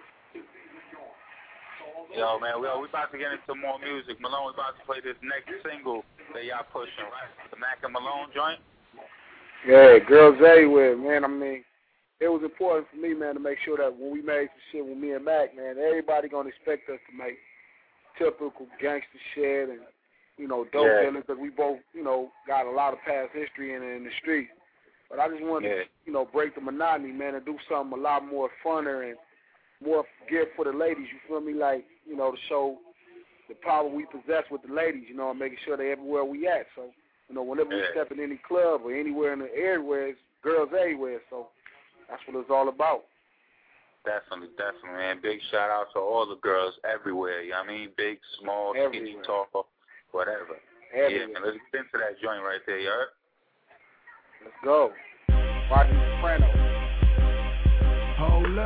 Yo, man, we we about to get into more music. Malone, we about to play this next single that y'all pushing, right? The Mac and Malone joint? Yeah, Girls Everywhere, man. I mean, it was important for me, man, to make sure that when we made some shit with me and Mac, man, everybody gonna expect us to make typical gangster shit and, you know, dope yeah. dealing, because we both, you know, got a lot of past history in in the street. But I just wanted yeah. to, you know, break the monotony, man, and do something a lot more funner and more geared for the ladies. You feel me? Like, you know, to show the power we possess with the ladies, you know, and making sure they're everywhere we at. So, you know, whenever yeah. we step in any club or anywhere in the area, it's girls everywhere. So that's what it's all about. Definitely, definitely, man. Big shout out to all the girls everywhere. You know what I mean? Big, small, skinny, tall, whatever. Everywhere. Yeah, man. Let's get into that joint right there, you heard? Let's go. Roger Soprano. Hold up, hold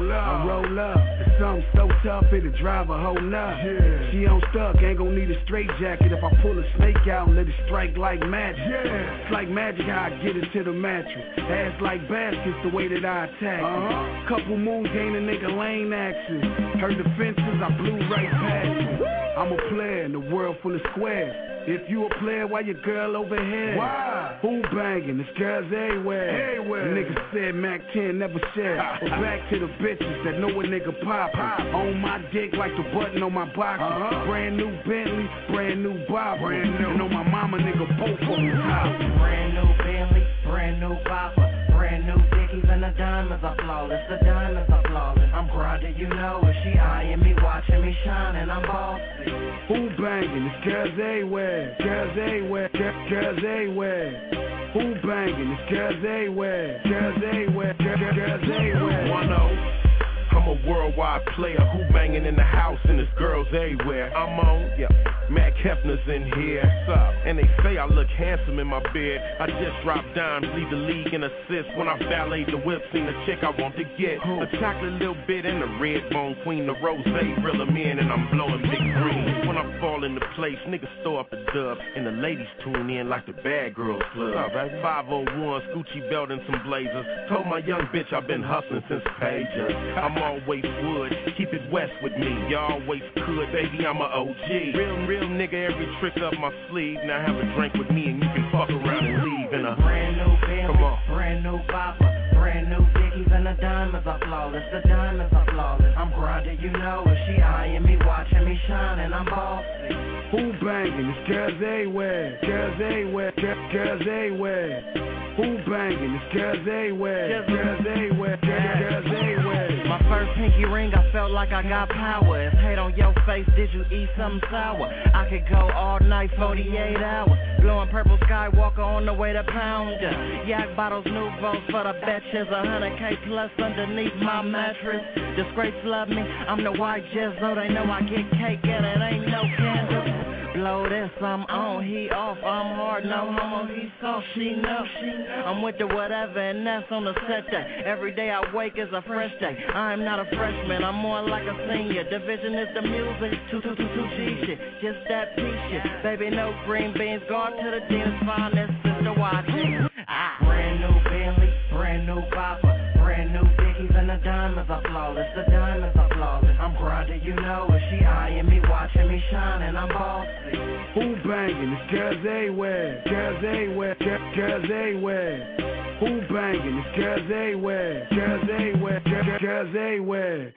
roll up, I roll up. It's something so tough it'll drive a whole nut. Yeah. She on stuck, ain't gon' need a straight jacket if I pull a snake out and let it strike like magic. Yeah. It's like magic how I get it to the mattress. Ass like baskets the way that I attack uh-huh. it. Couple moves gain a nigga lane access. Heard the fences, I blew right past it. I'm a player in the world full of squares. If you a player, why your girl over here? Why? Who banging? This girl's everywhere. Everywhere. Niggas said Mac ten never share. But back to the bitches that know a nigga pop. pop. On my dick like the button on my box. Uh-huh. Brand new Bentley, brand new Bob. Brand new. And on my mama nigga both on the top. Brand new Bentley, brand new Bopper. Brand new Dickies and the diamonds are flawless. The diamonds are flawless. I'm grinding, you know it. She eyeing me, watching me shine, and I'm bossy. Who banging? This girl's everywhere. Girls everywhere. Girls, girls everywhere. Who banging? This girl's everywhere. Girls everywhere. Girls, girls everywhere. one oh. I'm a worldwide player who banging in the house and there's girls everywhere. I'm on, yeah. Mac Hefner's in here. What's up? And they say I look handsome in my beard. I just dropped dimes, lead the league in assists. When I valeted the whip, seen the chick I want to get. The chocolate little bit and the red bone queen, the rose reel them in and I'm blowing big green. When I fall into place, niggas throw up the dub and the ladies tune in like the Bad Girls Club. What's up, baby? five oh one, Gucci belt and some blazers. Told my young bitch I've been hustling since pages. I'm always would, keep it west with me. You always could, baby, I'm a O G. Real, real nigga, every trick up my sleeve. Now have a drink with me and you can fuck around and leave in a brand new Bentley, brand new Bopper, brand new Dickies and the diamonds are flawless. The diamonds are flawless. I'm grinding, you know it. She eyeing me, watching me shine, and I'm bossy. Who banging? This girls everywhere. Girls everywhere. Girls, girls everywhere. Who banging? This girls everywhere. Girls everywhere. Girls, girls everywhere. My first pinky ring, I felt like I got power. If hate on your face, did you eat something sour? I could go all night, forty-eight hours. Blowing purple Skywalker on the way to Pounder. Yak bottles, new votes for the betches. A hundred K plus underneath my mattress. Disgrace love me, I'm the white Jizzo. They know I get cake and it ain't no candle. Blow this, I'm on, he off, I'm hard, no homo, he soft, she know, she know. I'm with the whatever and that's on the set day. Every day I wake is a fresh day. I'm not a freshman, I'm more like a senior. Division is the music, two two two two G shit, just that P shit. Baby, no green beans, go out to the dean's finest, sister watching. Ah. Brand new Bentley, brand new Bopper, brand new Dickies and the diamonds are flawless. The diamonds are flawless. I'm grinding, you know it. She eyeing me, watching me shine, and I'm bossy. Who banging? This girls everywhere. Girls everywhere. Girls, girls everywhere. Who banging? This girls everywhere. Girls everywhere. Girls, girls everywhere.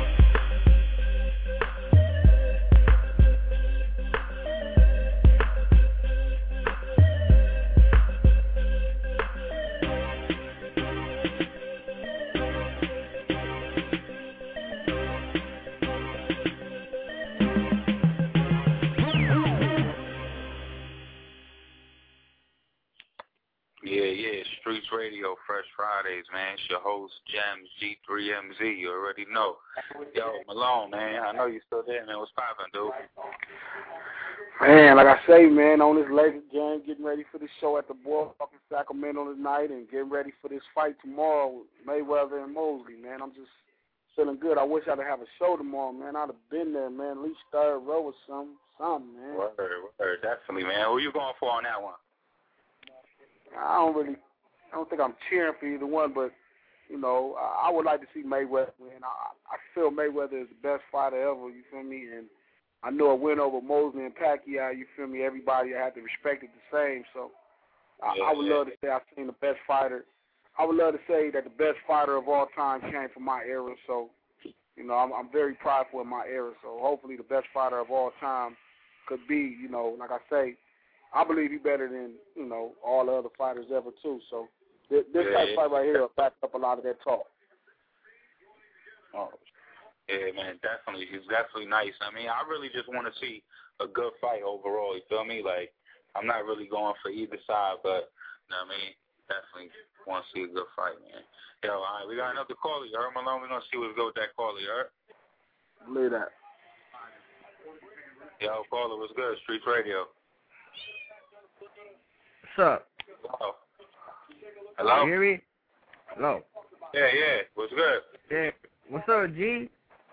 Yeah, yeah, Streets Radio, Fresh Fridays, man. It's your host, Gems, G three M Z. You already know. Yo, Malone, man, I know you still there, man. What's poppin', dude? Man, like I say, man, on this Lakers game, getting ready for the show at the Boardwalk in Sacramento tonight and getting ready for this fight tomorrow with Mayweather and Mosley, man. I'm just feeling good. I wish I'd have a show tomorrow, man. I'd have been there, man, at least third row or something, something, man. Word, word, definitely, man. Who you going for on that one? I don't really, I don't think I'm cheering for either one, but, you know, I, I would like to see Mayweather win. I, I feel Mayweather is the best fighter ever, you feel me? And I know a win over Mosley and Pacquiao, you feel me? Everybody had to respect it the same, so I, yeah, I would yeah. love to say I've seen the best fighter. I would love to say that the best fighter of all time came from my era, so, you know, I'm, I'm very prideful in my era, so hopefully the best fighter of all time could be, you know, like I say, I believe he's better than, you know, all the other fighters ever, too. So this, this yeah, type of fight right here will back up a lot of that talk. Oh, yeah, man, definitely. It's definitely nice. I mean, I really just want to see a good fight overall, you feel me? Like, I'm not really going for either side, but, you know what I mean, definitely want to see a good fight, man. Yo, all right, we got another caller. You heard, Malone? We're going to see what's good with that caller, you heard? Believe that. Yo, caller, what's good? Streets Radio. What's up? Oh. Hello? You hear me? Hello? Yeah, yeah. What's good? Yeah. What's up, G?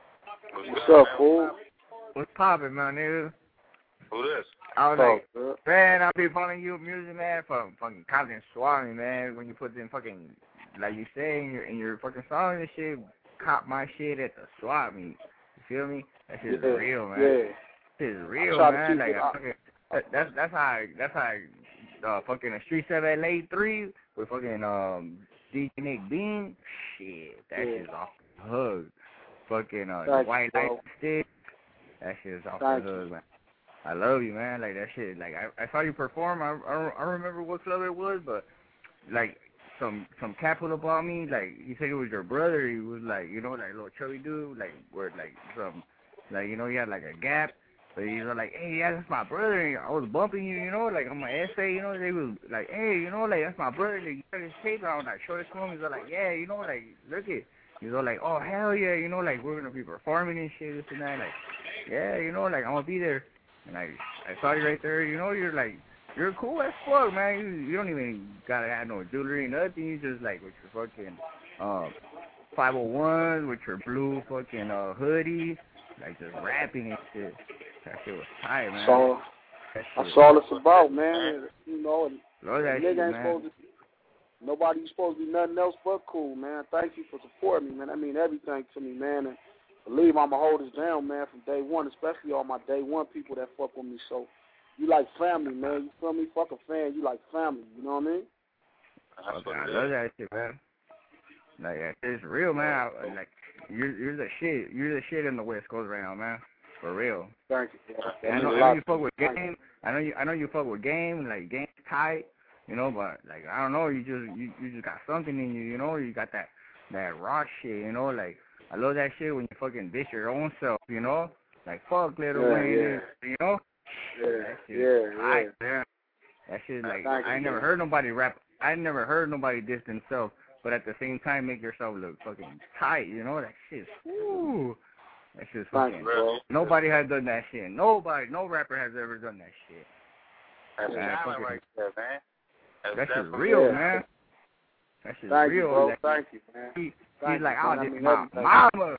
What's up, fool? What's poppin', man, nigga? Who this? I was Oh, like, good. man, I'll be following you music, man, from fucking Compton Swami, man. When you put in fucking, like you say in your, in your fucking song and shit, cop my shit at the swap meet. You feel me? That shit's Yeah, real, man. yeah. That shit's real, try to man. keep Like, it I up. fucking, that, that's that's how I, that's how I, uh, fucking the Streets of L A three with fucking um D J Nick Bean. Shit, that Yeah. shit's off the hook. Fucking uh, the Thank White you, Light bro. Stick. That shit's off Thank the you. hook, man. I love you, man. Like, that shit. Like, I, I saw you perform. I, I, don't, I don't remember what club it was, but, like, some some cat pulled up on me. Like, he said it was your brother. He was, like, you know, like, a little chubby dude. Like, where, like, some, like, you know, he had, like, a gap. But he was like, hey, yeah, that's my brother. And I was bumping you, you know, like, on my essay, you know. They was like, hey, you know, like, that's my brother. Like, you got his tape. I was like, show it to him. He's like, yeah, you know, like, look it. He's all like, oh, hell yeah, you know, like, we're going to be performing and shit, this and that. Like, yeah, you know, like, I'm going to be there. And I, I saw you right there. You know, you're like, you're cool as fuck, man. You, you don't even gotta have no jewelry, nothing. You just like with your fucking um five oh one, with your blue fucking uh hoodie, like just rapping and shit. That shit was tight, man. So, that that's shit all was it's about, man. You know, and Love that nigga shit, ain't man. supposed to. Nobody's supposed to be nothing else but cool, man. Thank you for supporting me, man. That mean everything to me, man. And believe I'ma hold this down, man, from day one, especially all my day one people that fuck with me. So you like family, man. You feel me? Fuck a fan. You like family. You know what I mean? Okay, I love that shit, man. Like, it's real, man. I, like, you're you're the shit. You're the shit in the West Coast right now, man. For real. Thank you. And I know, I know you fuck with Game. I know you. I know you fuck with Game. Like, Game's tight, you know. But like, I don't know. You just you, you just got something in you, you know. You got that that raw shit, you know. Like, I love that shit when you fucking bitch your own self, you know. Like, fuck Little Yeah, Wayne, yeah. you know. Yeah, That shit yeah, tight, yeah. man. That shit, like, Thank I you, never man. heard nobody rap. I never heard nobody diss themselves, but at the same time make yourself look fucking tight, you know? That shit's, woo. That shit's Thank fucking, you, bro. nobody has done that shit. Nobody, no rapper has ever done that shit. That's Man, talent fucking- right there, man. That's That shit's definitely- real, Yeah. man. That shit's Thank real. you, bro. Like, Thank you, man. he, Thank he's like, you, I'll man. I diss mean my everything. mama.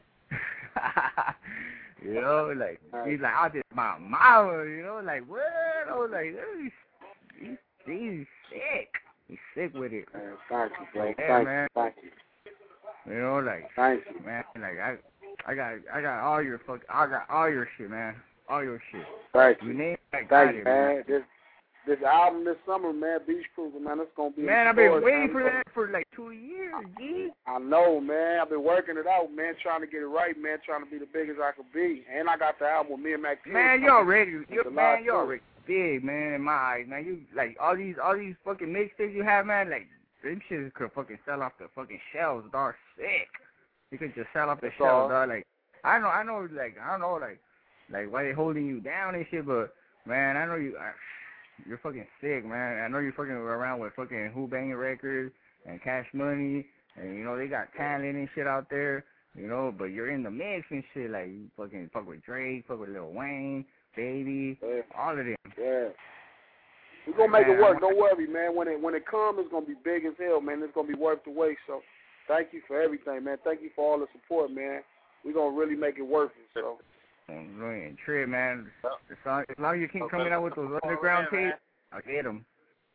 You know, like, Right. he's like, I'll diss my mama, you know, like, what? I was like, he's, he's, he's sick. He's sick with it. Man, thank you, bro. Like, yeah, thank man. you, thank you. You know, like, Thank you. man, like, I, I got, I got all your fuck, I got all your shit, man. All your shit. Thank You you. name it, I got Thank you, it, man. man. This this album this summer, man, Beach Cruiser, man, it's gonna be. Man, in I've been stores, waiting man. for that for like two years, G. I know, man. I've been working it out, man, trying to get it right, man, trying to be the biggest I could be. And I got the album with me and Mac. Man, you already, you July man, you fourth. already big, man, in my eyes, man. You like all these, all these fucking mixtapes you have, man. Like, them shit could fucking sell off the fucking shelves, dog. Sick. You could just sell off the That's shelves, all. dog. Like, I know, I know, like, I don't know, like, like why they holding you down and shit, but man, I know you. I, You're fucking sick, man. I know you're fucking around with fucking Who Banging Records and Cash Money, and you know they got talent and shit out there, you know. But you're in the mix and shit, like you fucking fuck with Drake, fuck with Lil Wayne, Baby, Yeah. all of them. Yeah. We're gonna make Man, it work. I- Don't worry, man. When it when it comes, it's gonna be big as hell, man. It's gonna be worth the wait. So, thank you for everything, man. Thank you for all the support, man. We're gonna really make it worth it. So. I'm really trip, man. As long, as long as you keep coming out with those underground tapes, I'll get them.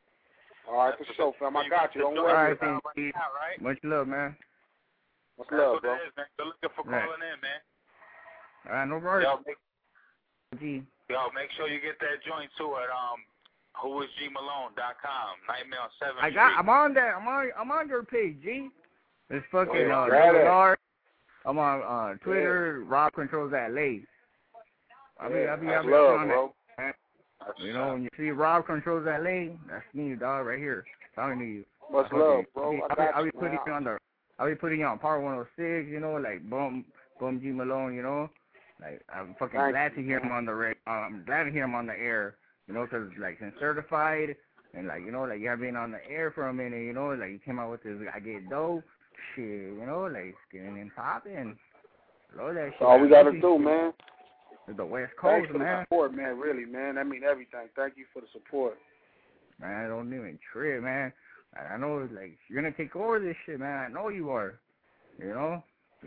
All right, for sure, fam. I got you. Don't All worry. right, thank you. Much love, man. Much That's love, what bro. it is, man. Good looking for Right. calling in, man. All right, no worries. Yo, make, G. yo, make sure you get that joint too at um, who is G Malone dot com. Nightmare on Seventh I got. Street. I'm on that. I'm on. I'm on your page, G. It's fucking Oh, uh, got it. Lord. I'm on uh, Twitter. Rob Controls That Lace. I be, I be, I That's be love, on bro. that. Man. You know, when you see Rob Controls That Lane, that's me, dog, right here. Talking to you. Much I love, fucking- bro. I be, I I be, got I be you, putting man. you on the, I be putting you on Power one oh six, you know, like Bum, Bum G Malone, you know. Like I'm fucking Thank glad you, to hear man. him on the rec. Uh, I'm glad to hear him on the air, you know, 'cause like since certified and like you know, like you have been on the air for a minute, you know, like you came out with this, I get dope, shit, you know, like getting and popping. Love that shit. That's all we I gotta love do, this man. shit. The West Thanks Coast, for the man. support, man. Really, man. That mean everything. Thank you for the support. Man, I don't even trip, man. I I know, like, you're gonna take over this shit, man. I know you are. You know?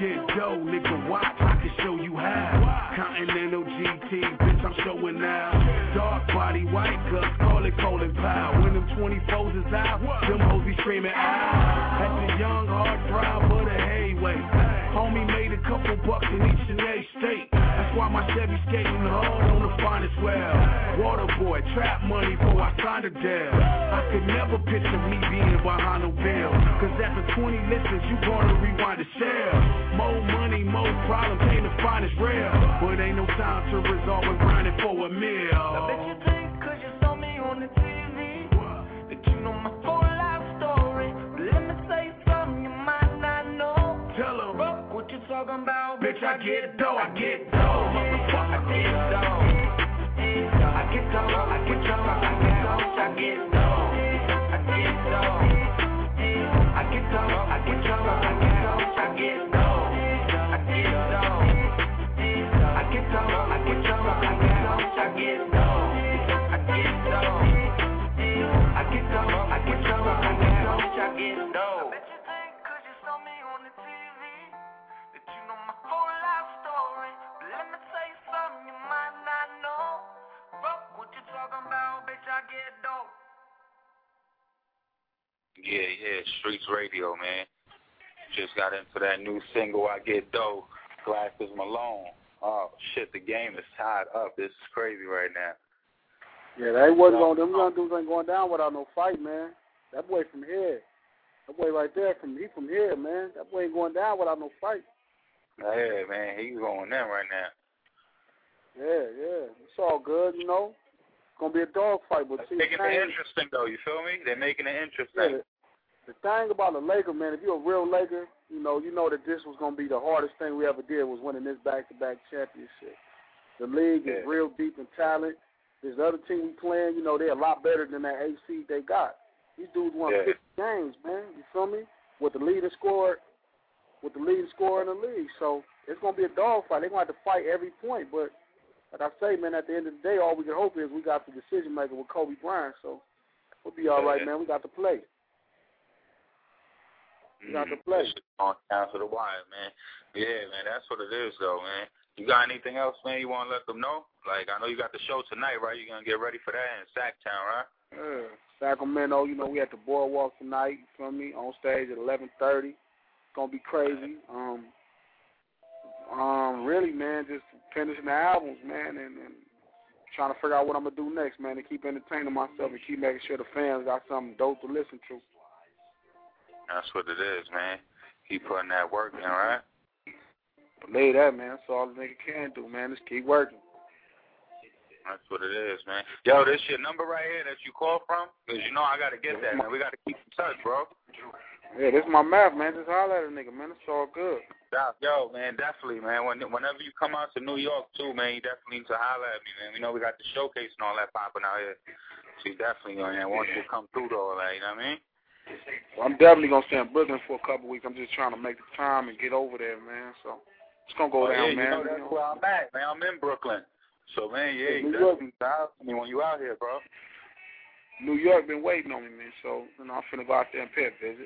get dough, nigga, watch, I can show you how. Continental G T, bitch, I'm showing now. Dark body, white cups, call it Colin Powell. When them twenty-fours is out, them hoes be screaming out. At the young, hard thrive, but a hayway. Homie made a couple bucks in each and every state. That's why my Chevy skating hard on the finest well. Water boy, trap money before I signed a deal. I could never picture me being behind no bill. Cause after twenty listens, you gonna rewind the shell. More money, more problems, ain't the finest rail. But ain't no time to resolve and grinding for a meal. I bet you think cause you saw me on the T V that you know my full life story. But let me say something you might not know. Tell them, bro, what you talking about? Bitch, I get dough, I get dough, motherfucker, I get dough. I get dough, I get dough, I get dough, I get dough, I get dough, I get dough, I get dough, I get dough, I get dough, I get dough, I get dough, I get dough, I get dough, I get dough, I get dough, I get dough, I get dough, I get dough, I get dough. I bet you think 'cause you saw me on the T V that you know my whole life story. But let me say something you might not know. Bro, what you talking about, bitch? I get dope. Yeah, yeah, Streets Radio, man. Just got into that new single, I Get Dough, Glasses Malone. Oh, shit, the game is tied up. This is crazy right now. Yeah, they wasn't going, them young dudes ain't going down without no fight, man. That boy from here. That boy right there, from he from here, man. That boy ain't going down without no fight. Yeah, man, he's going in right now. Yeah, yeah. It's all good, you know. It's going to be a dog fight. But see, They're making thing, it interesting, though, you feel me? They're making it interesting. Yeah, the, the thing about a Laker, man, if you're a real Laker, you know, you know that this was going to be the hardest thing we ever did was winning this back-to-back championship. The league yeah. is real deep in talent. This other team we playing, you know, they're a lot better than that eight seed they got. These dudes won yeah. fifty games, man. You feel me? With the leading scorer, with the leading scorer in the league. So it's going to be a dog fight. They're going to have to fight every point. But like I say, man, at the end of the day, all we can hope is we got the decision maker with Kobe Bryant. So we'll be all right, yeah. man. We got to play. We got to play. On down to the wire, man. Yeah, man, that's what it is, though, man. You got anything else, man, you want to let them know? Like, I know you got the show tonight, right? You're going to get ready for that in Sacktown, right? Yeah. Sacramento, you know, we at the Boardwalk tonight, you feel me? On stage at eleven thirty. It's going to be crazy. Um, um, really, man, just finishing the albums, man, and, and trying to figure out what I'm going to do next, man, to keep entertaining myself and keep making sure the fans got something dope to listen to. That's what it is, man. Keep putting that work in, right? Believe that, man. That's all the nigga can do, man. Just keep working. That's what it is, man. Yo, this your number right here that you call from? Because, you know, I got to get that, man. We got to keep in touch, bro. Yeah, this is my math, man. Just holler at a nigga, man. It's all good. Yo, man, definitely, man. When, whenever you come out to New York, too, man, you definitely need to holler at me, man. We know we got the showcase and all that popping out here. So you definitely, man, once you come through to all that, you know what I mean? Well, I'm definitely going to stay in Brooklyn for a couple weeks. I'm just trying to make the time and get over there, man. So it's going to go oh, down, yeah, man. You know, that's you know. where I'm at, man. I'm in Brooklyn. So, man, yeah, you New York, definitely holler at me when you out here, bro. New York been waiting on me, man. So, you know, I'm finna go out there and pay a visit.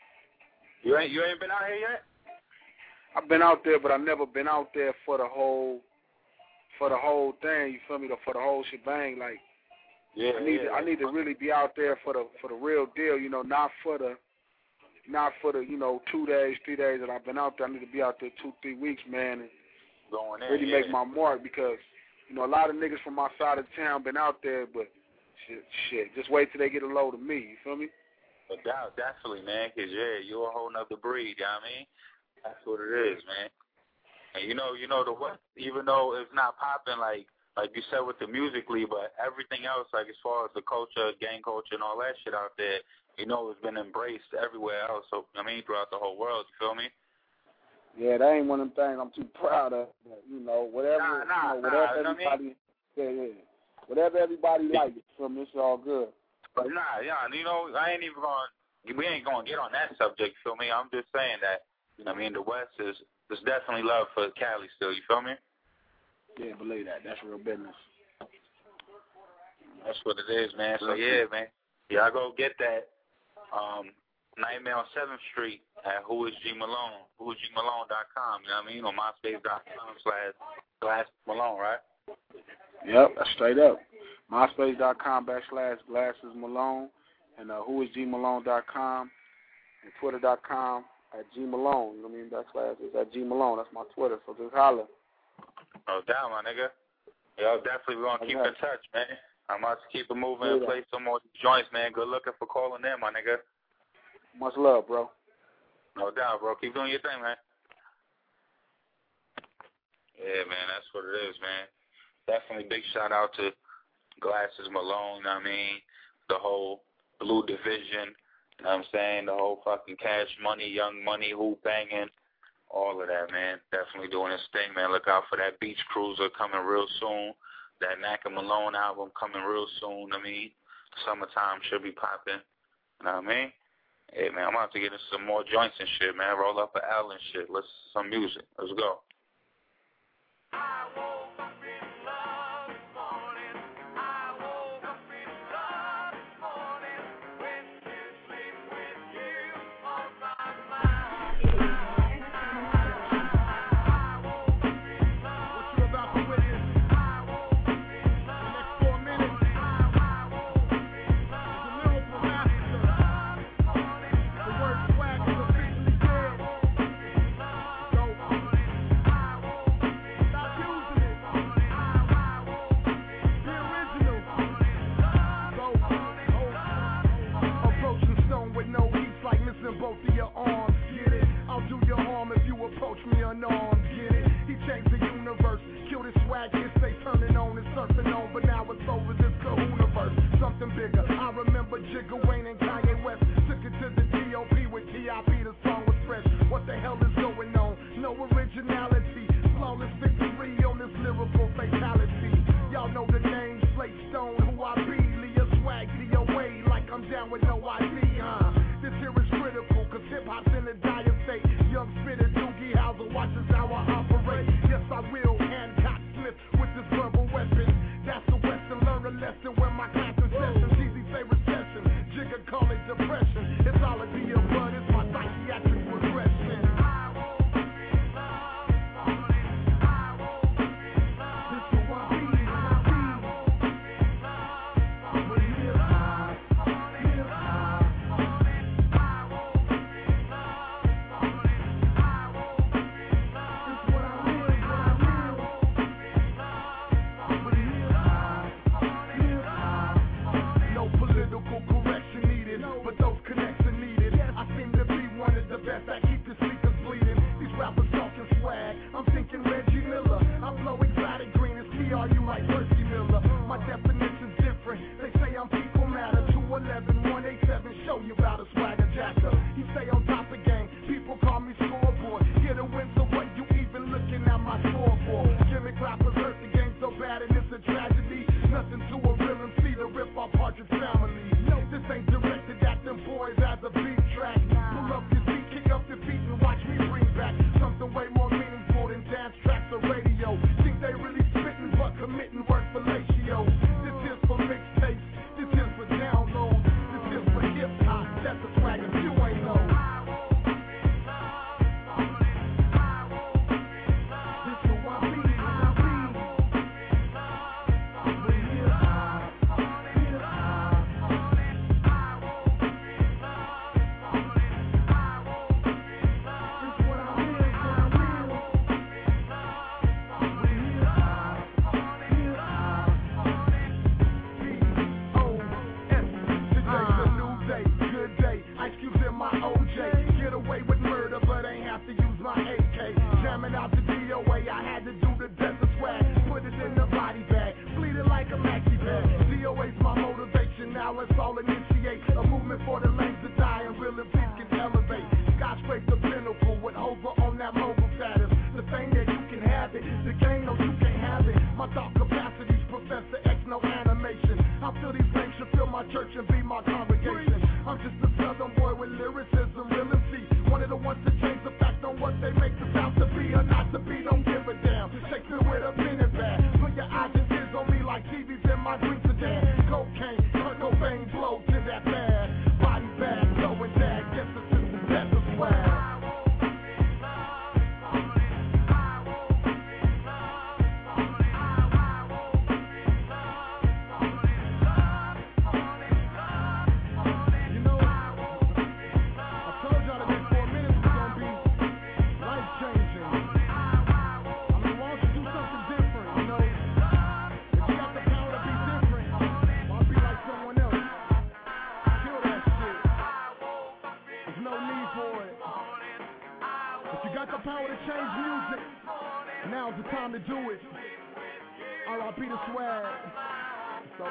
You ain't, you ain't been out here yet? I've been out there, but I've never been out there for the whole, for the whole thing. You feel me? For the whole shebang, like. Yeah, I need yeah, to, I need to really be out there for the for the real deal, you know, not for the not for the, you know, two days, three days that I've been out there. I need to be out there two, three weeks, man, and Going in, really yeah. make my mark because, you know, a lot of niggas from my side of town been out there, but shit, shit, just wait till they get a load of me, you feel me? No doubt, definitely, man, because, yeah, you're a whole nother breed, you know what I mean? That's what it is, man. And, you know, you know, the West, even though it's not popping like, like you said with the musically, but everything else, like as far as the culture, gang culture, and all that shit out there, you know, it's been embraced everywhere else. So I mean, throughout the whole world. You feel me? Yeah, that ain't one of them things I'm too proud of. You know, whatever, nah, nah, you know, whatever nah, everybody, you know what I mean? yeah, yeah, whatever everybody likes from it's all good. But nah, yeah, you know, I ain't even going. We ain't gonna get on that subject. You feel me? I'm just saying that. You know, I mean, the West is there's definitely love for Cali still. You feel me? Yeah, believe that. That's real business. That's what it is, man. So, yeah, man. Yeah, I go get that um, Nightmare on seventh Street at who is G Malone, who is G Malone dot com, you know what I mean? Or MySpace dot com slash Glass Malone, right? Yep, that's straight up. MySpace dot com backslash Glasses Malone and uh, who is G Malone dot com and Twitter dot com at G Malone. You know what I mean? Backslash is at G Malone. That's my Twitter, so just holler. No doubt, my nigga. Yo, definitely we're going to keep in touch, man. I'm about to keep it moving and play some more joints, man. Good looking for calling in, my nigga. Much love, bro. No doubt, bro. Keep doing your thing, man. Yeah, man, that's what it is, man. Definitely big shout out to Glasses Malone, you know what I mean? The whole Blue Division, you know what I'm saying? The whole fucking Cash Money, Young Money, Who Banging, all of that, man. Definitely doing his thing, man. Look out for that Beach Cruiser coming real soon. That Mac and Malone album coming real soon. I mean, summertime should be popping. You know what I mean? Hey, man, I'm about to get into some more joints and shit, man. Roll up an L and shit. Let's some music. Let's go. Both of your arms, get it? I'll do your harm if you approach me unarmed, get it? He changed the universe, killed his swag, his stay turning on and surfing on, but now it's over this kahuna-verse, something bigger. I remember Jigga Wayne and Kanye West, took it to the D O P with T I P, the song was fresh. What the hell is going on? No originality, flawless victory on this lyrical fatality. Y'all know the name, Slate Stone, who I be, Leah Swag, D O A, like I'm down with no I D, huh? This here is critical, cause hip-hop's in a dire state. Young spitter, Doogie Howser, watches how I operate. Yes, I will, Hancock Smith with this verbal weapon. That's the Western, learn a lesson when my class in session. Easy say recession, Jigga call it depression. It's all of the above, it's my psychiatric regression. Body bag, blowing bag, guess it's just a death of swag. change music. Now's the time to do it. R I P the swag. So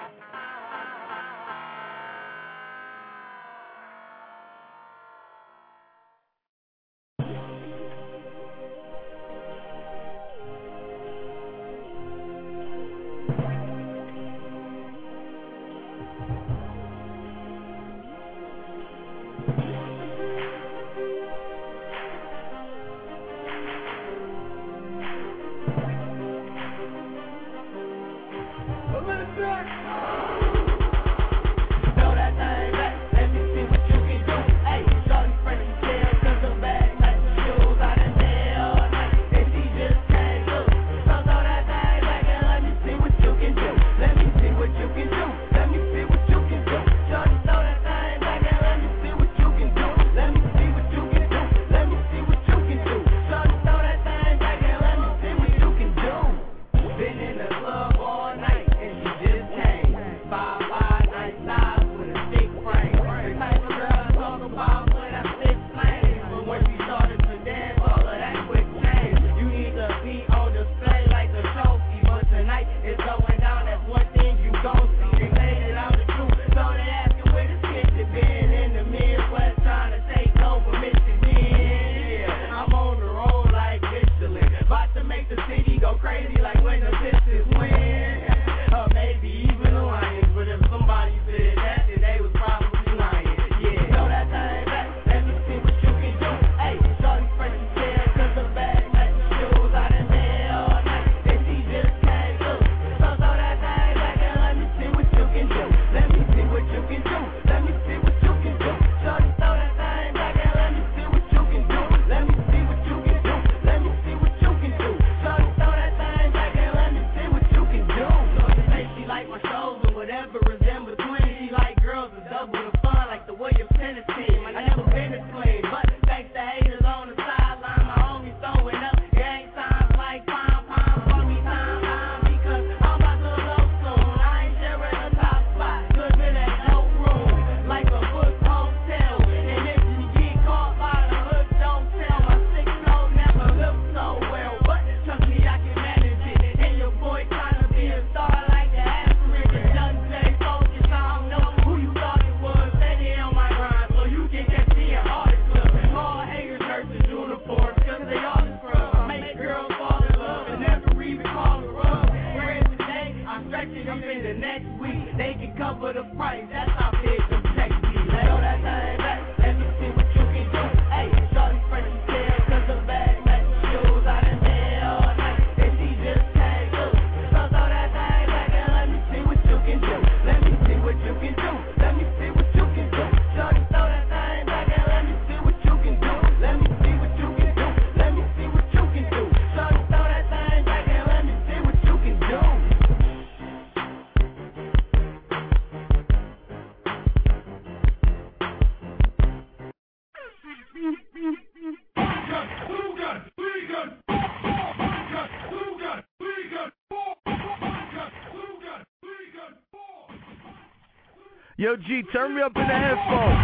Yo, G, turn me up in the headphones.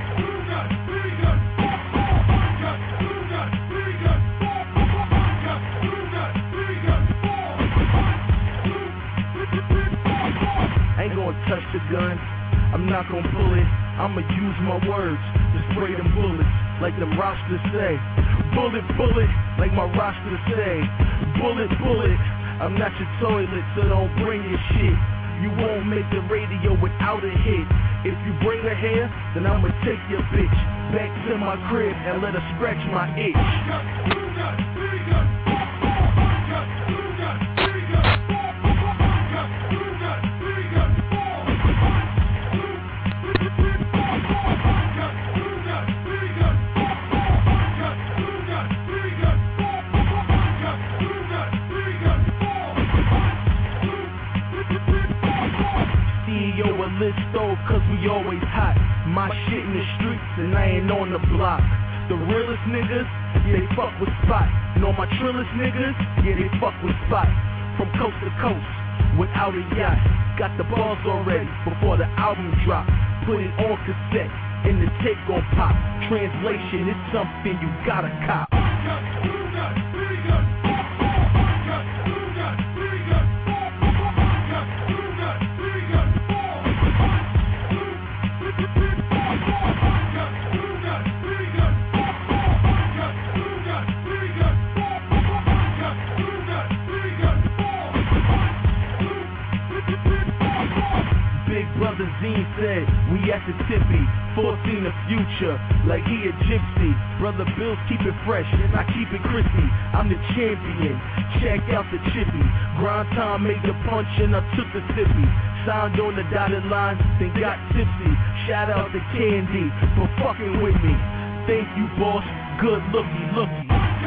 Ain't gonna touch the gun, I'm not gonna pull it. I'ma use my words to spray them bullets, like them rosters say. Bullet, bullet, like my roster say. Bullet, bullet, I'm not your toilet, so don't bring your shit. You won't make the radio without a hit. If you bring her here, then I'ma take your bitch back to my crib and let her scratch my itch. Listo, cause we always hot. My shit in the streets and I ain't on the block. The realest niggas, yeah, they fuck with Spot. And all my trillest niggas, yeah, they fuck with Spot. From coast to coast, without a yacht. Got the balls already, before the album drop. Put it on cassette, and the tape gon' pop. Translation is something you gotta cop. Fiend said, we at the tippy, foreseen the future, like he a gypsy. Brother Bills keep it fresh, I keep it crispy. I'm the champion, check out the chippy. Grind time made the punch and I took the sippy. Signed on the dotted line, then got tipsy. Shout out to Candy for fucking with me. Thank you, boss, good looky, looky.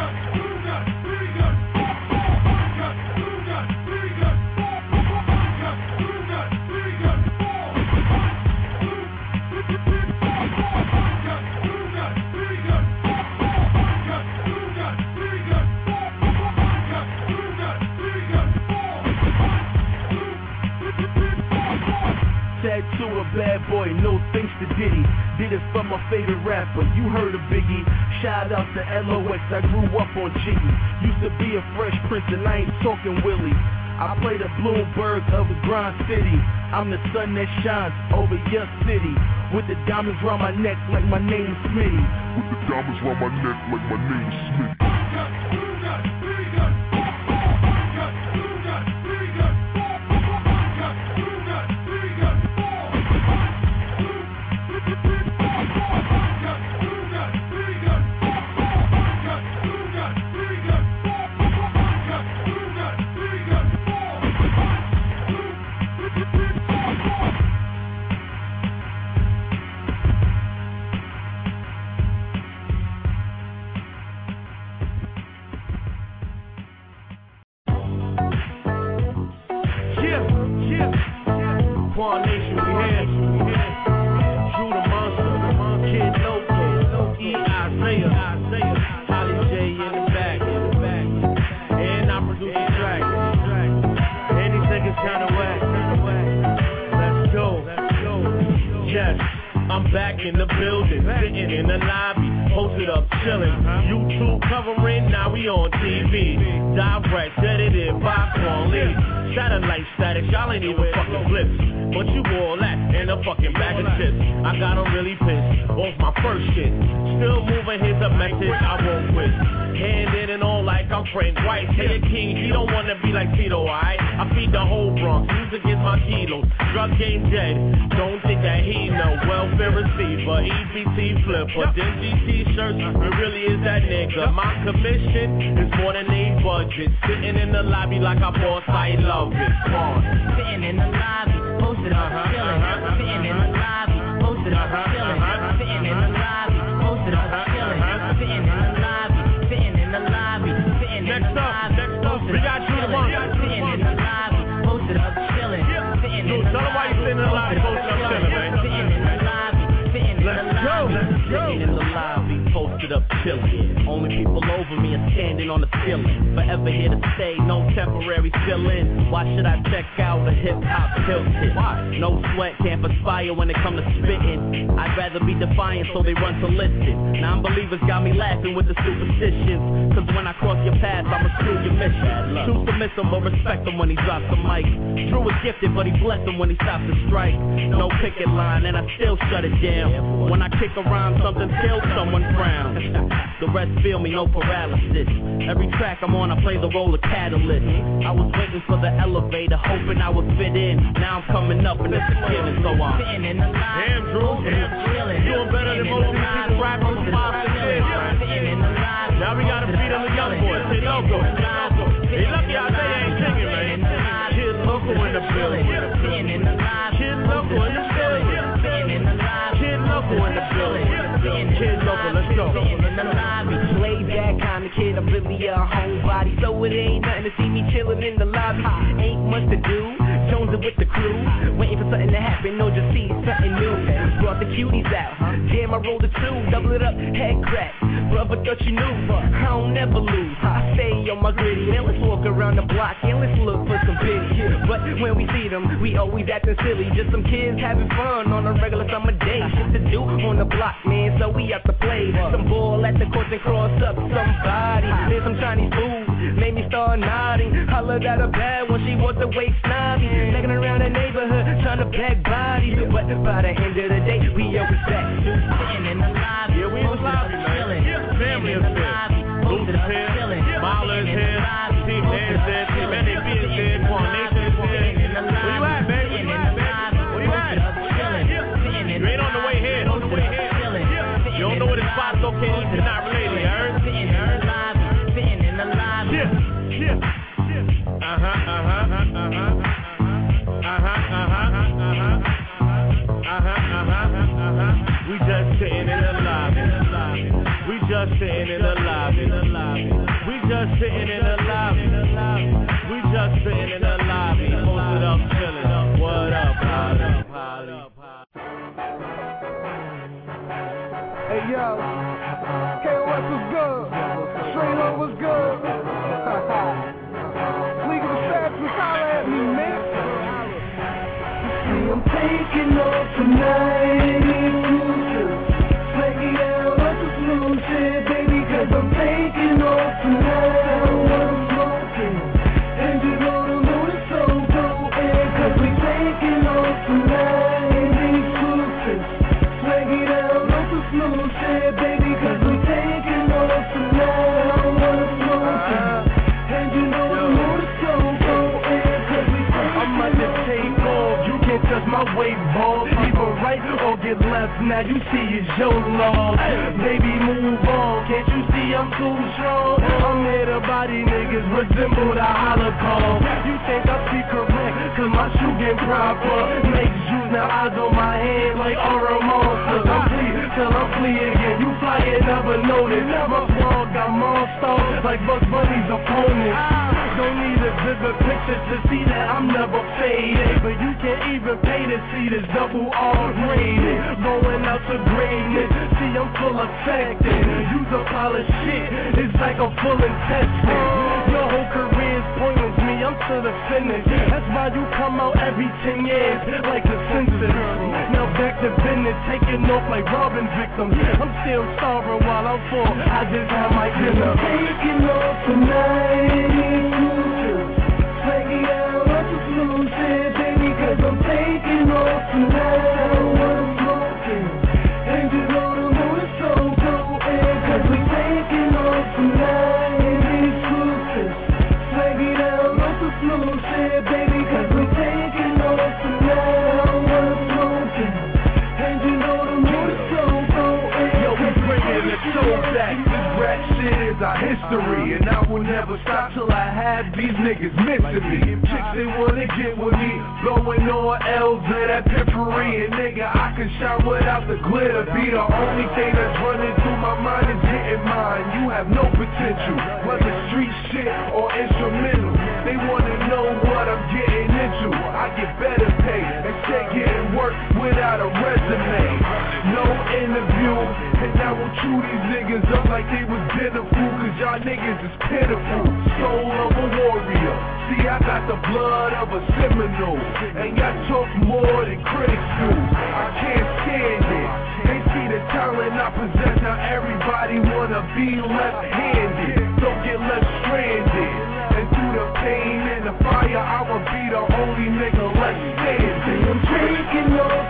To a bad boy, no thanks to Diddy. Did it for my favorite rapper, you heard of Biggie. Shout out to L O X, I grew up on Jiggy. Used to be a Fresh Prince and I ain't talking Willie. I play the Bloomberg of the Grind City. I'm the sun that shines over your city. With the diamonds round my neck like my name is Smitty. With the diamonds round my neck like my name is Smitty. Quan Nation, we here. Drew the Monster, Kid Loco, E. Isaiah, Holly J in the back, and I produce the track. And these niggas kinda whack. Let's go. Yes, I'm back in the building, sitting in the lobby, posted up, chilling. YouTube covering, now we on T V. Direct, edited by Quan Lee. Satellite static, y'all ain't even fucking flips. But you all that in a fucking bag of chips. I got them really pissed off my first shit. Still moving, here's a message I won't quit. Hand in and all like I'm Frank White. Say a king, he don't wanna be like Tito, alright? I feed the whole Bronx, music is my kilos. Drug game dead, don't think that he know. Welfare receiver, E B T flipper, dingy t-shirts, it really is that nigga. My commission is more than a budget. Sitting in the lobby like a boss, I love it. Come on. Sitting in the lobby, posted up, uh-huh, chilling. Uh-huh. Sitting in the lobby, posted up, uh-huh, chilling. Uh-huh. Sitting in the lobby, posted up, uh-huh, chilling. Uh-huh. Sitting in the lobby, sitting in the lobby, sitting in the lobby. Next up, we got you the one. Sitting in the lobby, posted up, chilling. Sitting in the lobby, tell them why you sitting in the lobby, posted up, chilling, man. Sitting in the lobby, sitting in the lobby, sitting in the lobby, posted up, chilling. Only people over me are standing on the ceiling. Forever here to stay, no temporary fill-in. Why should I check out a hip-hop tilted? Why? No sweat, can't perspire when it come to spitting. I'd rather be defiant, so they run to listen. Non-believers got me laughing with the superstitions. Cause when I cross your path, I'ma screw your mission. Too submissive, but respect him when he drops the mic. Drew is gifted, but he bless him when he stops to strike. No picket line, and I still shut it down. When I kick around, something kills someone frown. The rest feel me, no paralysis. Every track I'm on, I play the role of catalyst. I was waiting for the elevator, hoping I would fit in. Now I'm coming up and it's beginning, so I'm sitting in the line. Damn, Drew, damn. You doing better than most of these people rapping for five, six years, man. Now we gotta beat them the young boys. Hey, Loco. Hey, lucky I say they ain't singing, man. Kid Loco in the building. Kid Loco in the building. Kid Loco in the building. Kid Loco, let's go. Laid back kind of kid, I'm really a homebody, so it ain't nothing to see me chillin' in the lobby. Ain't much to do, jonesing with the crew, waiting for something to happen, no just see something new. Brought the cuties out, jam I rolled a two, double it up, head crack. Brother thought you knew, I don't never lose. I stay on my gritty, now let's walk around the block and let's look for some pity. But when we see them, we always acting silly, just some kids having fun on a regular summer day. Shit to do on the block, man, so we have to play some ball at the courts and cross up somebody. Then some Chinese food made me start nodding. Hollered at a bad when she walked away snobby. Taking around the neighborhood trying to bag bodies. But by the end of the day, we always back. Sitting in the lobby, yeah, we in the lobby, man. Family is here. Luke is here. Marla is here. Team Dan is here. Team N A B is here. Quan Nation is here. Where you at, baby? Where you at, baby? Where you at? just sitting in the lobby. We just sitting in the lobby. We just sitting in the lobby. Posted up, chilling. What up, Holly? Hey yo, K O S was good, Straight Up was good. League of Assassins, holla at me, man. See, I'm taking off tonight, Flaky out on some smooth shit, baby, cause I'm taking off tonight. I'm smoking, and you know the mood is so broken, cause we taking off tonight, exclusive. Flaky out on some smooth shit, baby, cause we taking off tonight. I'm smoking, and you know the mood is so broken, cause we taking I'm about to take off, you can't touch my weight, ball. Either right or get left, now you see it's your loss. Baby, move on, can't you see I'm too strong? I'm here to body niggas resemble the Holocaust. You think I speak correct, cause my shoe game proper. Make shoes, now eyes on my head like aura monsters. I'm free till I'm free again, you fly and never notice. My squad got monsters like Bugs Bunny's opponent. Don't need a vivid picture to see that I'm never faded, but you can't even pay to see this double R rated. Going out to greatness, see I'm full affected. Use a pile of shit, it's like I'm full intestine. Your whole career's pointless, me, I'm to the finish. That's why you come out every ten years like the census. Now back to business, taking off like robbing victims. I'm still starving while I'm full, I just had my dinner. Taking off tonight. Flaky out on some smooth shit, baby, cause I'm taking off tonight. I'm smoking, and you know the mood is so broken, cause we taking off tonight, exclusive. Flaky out on some smooth shit, baby, cause we taking off tonight. I'm smoking, and you know the mood is so broken. Yo, we bringing the show back. This rap shit is our history, and I will never stop till I have these niggas missing me. Chicks, they wanna get with me, blowing on L's of that peppery. And nigga, I can shine without the glitter. Be the only thing that's running through my mind is getting mine. You have no potential, whether street shit or instrumental. They wanna know what I'm getting into. I get better pay instead getting work without a resume. No interview, and I will chew these niggas up like they was dinner food, cause y'all niggas is pitiful. Soul of a warrior, see I got the blood of a Seminole, and y'all talk more than critics do. I can't stand it, they see the talent I possess, now everybody wanna be left-handed. Don't get left stranded, and through the pain and the fire, I will be the only nigga left standing. I'm taking off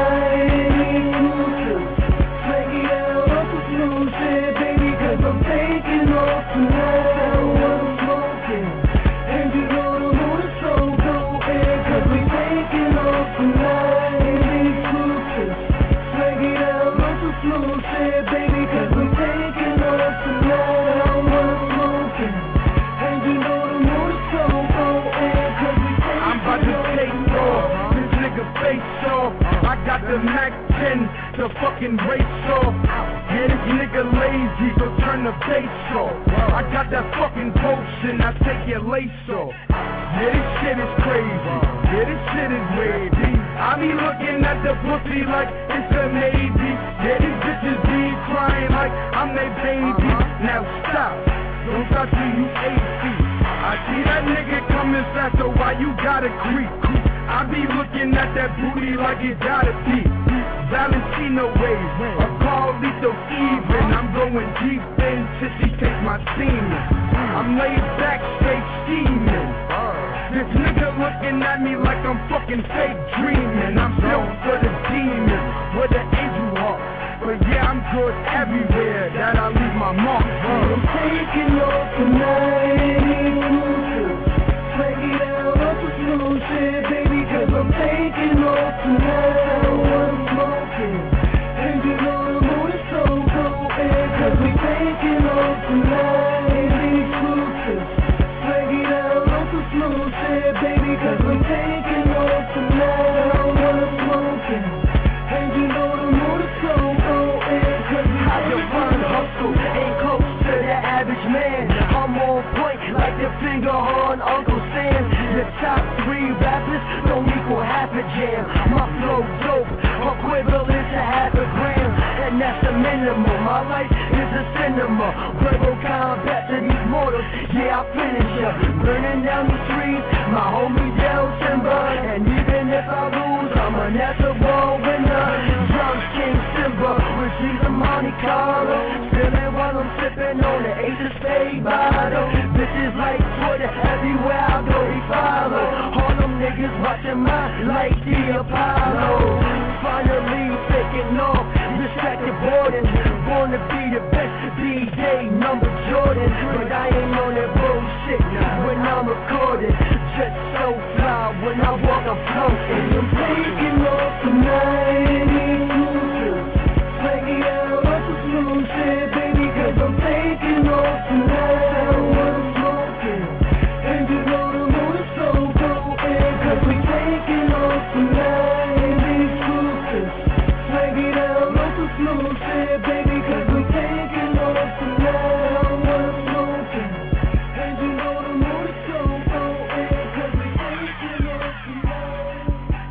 tonight. Flaky out on some smooth shit, baby, cause I'm taking off tonight. I'm smoking, and you know the mood is so broken, cause we taking off tonight, exclusive. Flaky out on some smooth shit, baby, cause we taking off tonight. I'm smoking, and you know the mood is so broken, cause we taking I'm about to take off, this nigga face off. I got the Mac ten to fucking race off. Yeah, this nigga lazy, so turn the bass off. I got that fucking potion, I take your lace off. Yeah, this shit is crazy, yeah, this shit is wavy. I be looking at the pussy like it's a maybe. Yeah, these bitches be crying like I'm their baby. Now stop, don't stop till you eight feet. I see that nigga coming faster, why you gotta creep? I be looking at that booty like it gotta be Valentino waves, a call lethal even. I'm going deep in till she takes my semen. I'm laid back, straight steaming. This nigga looking at me like I'm fucking fake dreaming. I'm built for the demon, with an angel heart. But yeah, I'm good everywhere that I leave my mark. I'm taking off tonight. Flaky out on some smooth shit, baby, cause I'm taking off tonight. I'm smoking, and you know the mood is so broken, cause we taking off tonight, exclusive. Flaky out on some smooth shit, baby, cause we taking off tonight. I'm smoking. your finger on Uncle Sam. The top three rappers don't equal half a jam. My flow dope, equivalent to half a gram, and that's the minimum. My life is a cinema. Verbal combat to these mortals, yeah, I finish ya. Burning down the streets, my homie Del Timber. And even if I lose, I'm a natural winner. Drums King Simba, with G's of Monte Carlo. Spilling while I'm sipping on the Ace of Spade bottle. Bitches like Twitter, everywhere I go they follow. All them niggas watching my like the Apollo. Finally taking off, distracted boarding. Born to be the best D J, number Jordan. But I ain't on that bullshit when I'm recording. Just so fly, when I walk I'm floating. I'm taking off tonight. Take it out like a smooth shit, baby, cause I'm taking off tonight. I'm smoking, and you know the mood is so golden, cause we taking off tonight. These truths, take it out like a smooth shit, baby, cause we taking off tonight. I'm smoking, and you know the mood is so golden, cause we taking off tonight.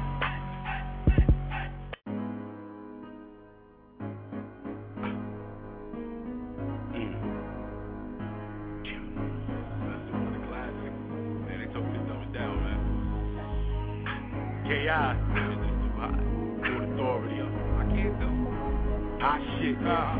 K I, Port Authority, I can't do hot shit, uh.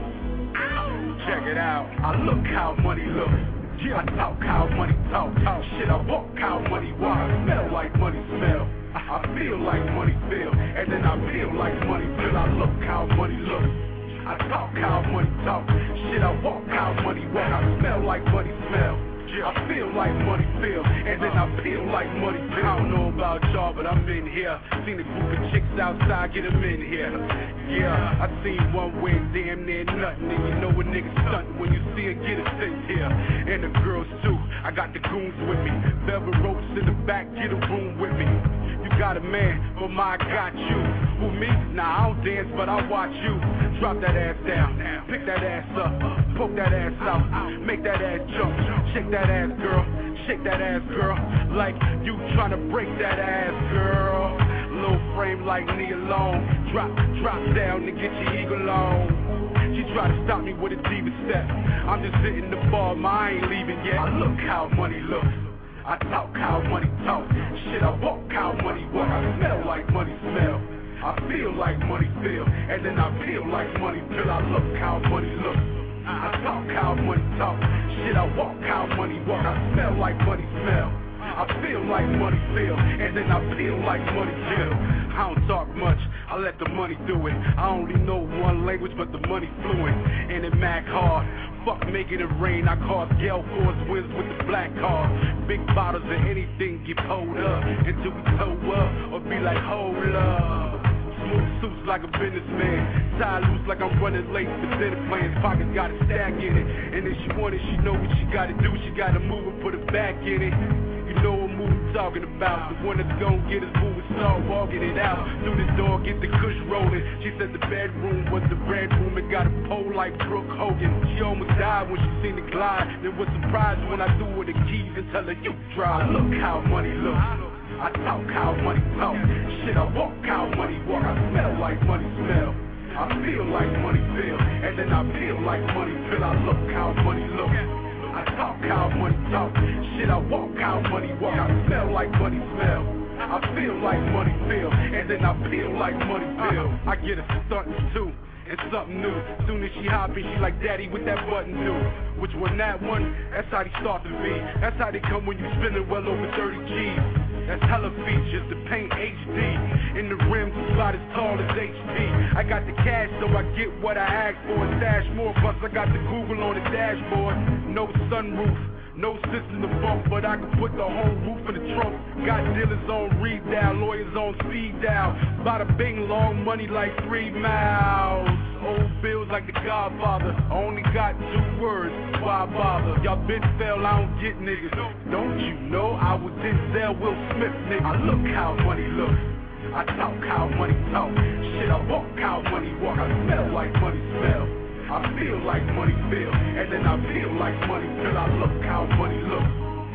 Check it out, I look how money looks. Yeah, I talk how money talk, talk shit, I walk how money walk. I smell like money smell, I feel like money feel, and then I feel like money feel. I look how money looks, I talk how money talk, shit, I walk how money walk. I smell like money smell, I feel like money feel, and then I feel like money feel. I don't know about y'all, but I'm in here. Seen a group of chicks outside, get them in here. Yeah, I seen one way, damn near nothing. And you know a nigga stuntin' when you see her, get a sense here. And the girls too, I got the goons with me. Velvet ropes in the back, get a room with me. You got a man, but my got you. Who me? Nah, I don't dance, but I watch you. Drop that ass down, pick that ass up, poke that ass out, make that ass jump, shake that ass, girl, shake that ass, girl, like you tryna break that ass, girl. Low frame like knee alone, drop, drop down to get your eagle on. She try to stop me with a diva step. I'm just sitting the bar, ma, I ain't leaving yet. I look how money looks, I talk how money talk, shit, I walk how money walk. I smell like money smell, I feel like money feel, and then I feel like money feel. I look how money look, I talk how money talk, shit, I walk how money walk. I smell like money smell, I feel like money feel, and then I feel like money feel. I don't talk much, I let the money do it. I only know one language, but the money fluent, and it Mac hard. Fuck making it rain, I cause gale force winds with the black car. Big bottles of anything get pulled up until we toe up, or be like, hold up. Smooth suits like a businessman, tie loose like I'm running late for dinner plans. Pockets got a stack in it, and if she want it, she know what she gotta do. She gotta move and put it back in it. You know what move I'm talking about, the one that's gon' get us move and start walking it out. Through the door, get the kush rolling. She said the bedroom was the bedroom, it got a pole like Brooke Hogan. She almost died when she seen the glide, then was surprised when I threw her the keys and tell her you drive. Look how money looks, I talk how money talk, shit, I walk how money walk. I smell like money smell, I feel like money feel, and then I feel like money feel. I look how money look, I talk how money talk, shit, I walk how money walk. I smell like money smell, I feel like money feel, and then I feel like money feel. I get a stuntin' too, and something new. Soon as she hop in, she like, daddy, what that button do? Which one, that one? That's how they start to be. That's how they come when you spending well over thirty G's. That's hella features, the paint H D, and the rims about as tall as H P. I got the cash, so I get what I ask for and stash more. Plus I got the Google on the dashboard. No sunroof, no system to bump, but I can put the whole roof in the trunk. Got dealers on read dial, lawyers on speed dial. Bada bing, long money like three miles. Old bills like the Godfather, I only got two words, why bother? Y'all bitch fell, I don't get niggas. Don't you know I was Denzel Will Smith, nigga? I look how money looks, I talk how money talk, shit, I walk how money walk. I smell like money smell, I feel like money feel, and then I feel like money feel. I look how money look,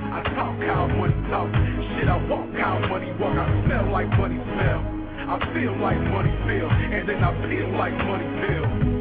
I talk how money talk. Shit, I walk how money walk. I smell like money smell. I feel like money feel. And then I feel like money feel.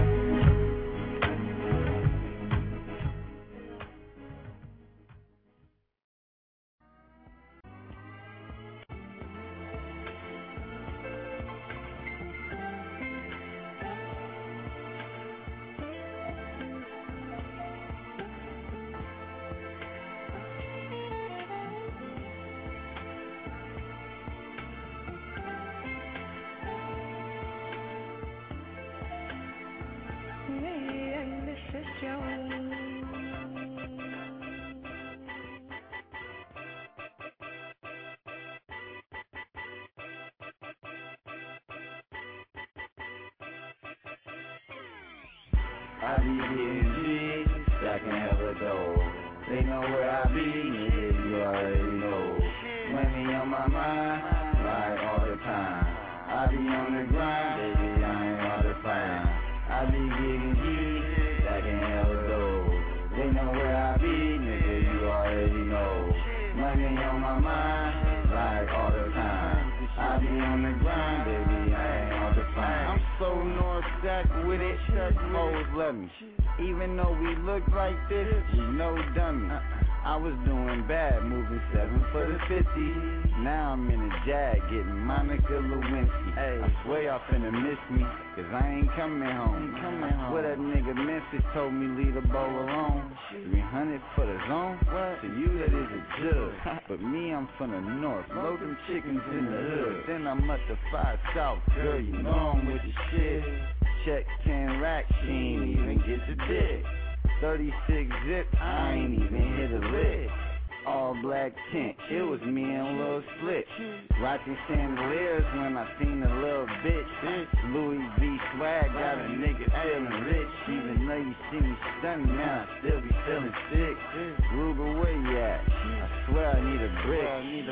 I be getting G, stacking hella dough. They know where I be, nigga, you already know. Money on my mind, like all the time. I be on the grind, baby, I ain't all the fine. I be getting G, stacking hella dough. They know where I be, nigga, you already know. Money on my mind, like all the time. I be on the grind, baby, I ain't all the fine. I'm so north stack with it, hoes love me. Even though we look like this, we no dummy. I was doing bad, moving seven for the fifty. Now I'm in a Jag, getting Monica Lewinsky. Hey, I swear y'all finna miss me, cause I ain't coming home. Coming home. What that nigga Memphis told me leave the bowl alone. three hundred for the zone? What? To you that is a jug. But me, I'm from the north, load them chickens in the hood. Then I'm up to five south, girl, you know I'm with the shit. Check ten racks, she ain't even get the dick. thirty-six zip, I ain't even hit a lick. All black tint, it was me and Lil Split. Rockin' chandeliers when I seen a little bitch. Louis V swag got a nigga feeling rich. Even though you see me stunning, man, I still be feeling sick. Ruger, where you at? I swear I need a brick.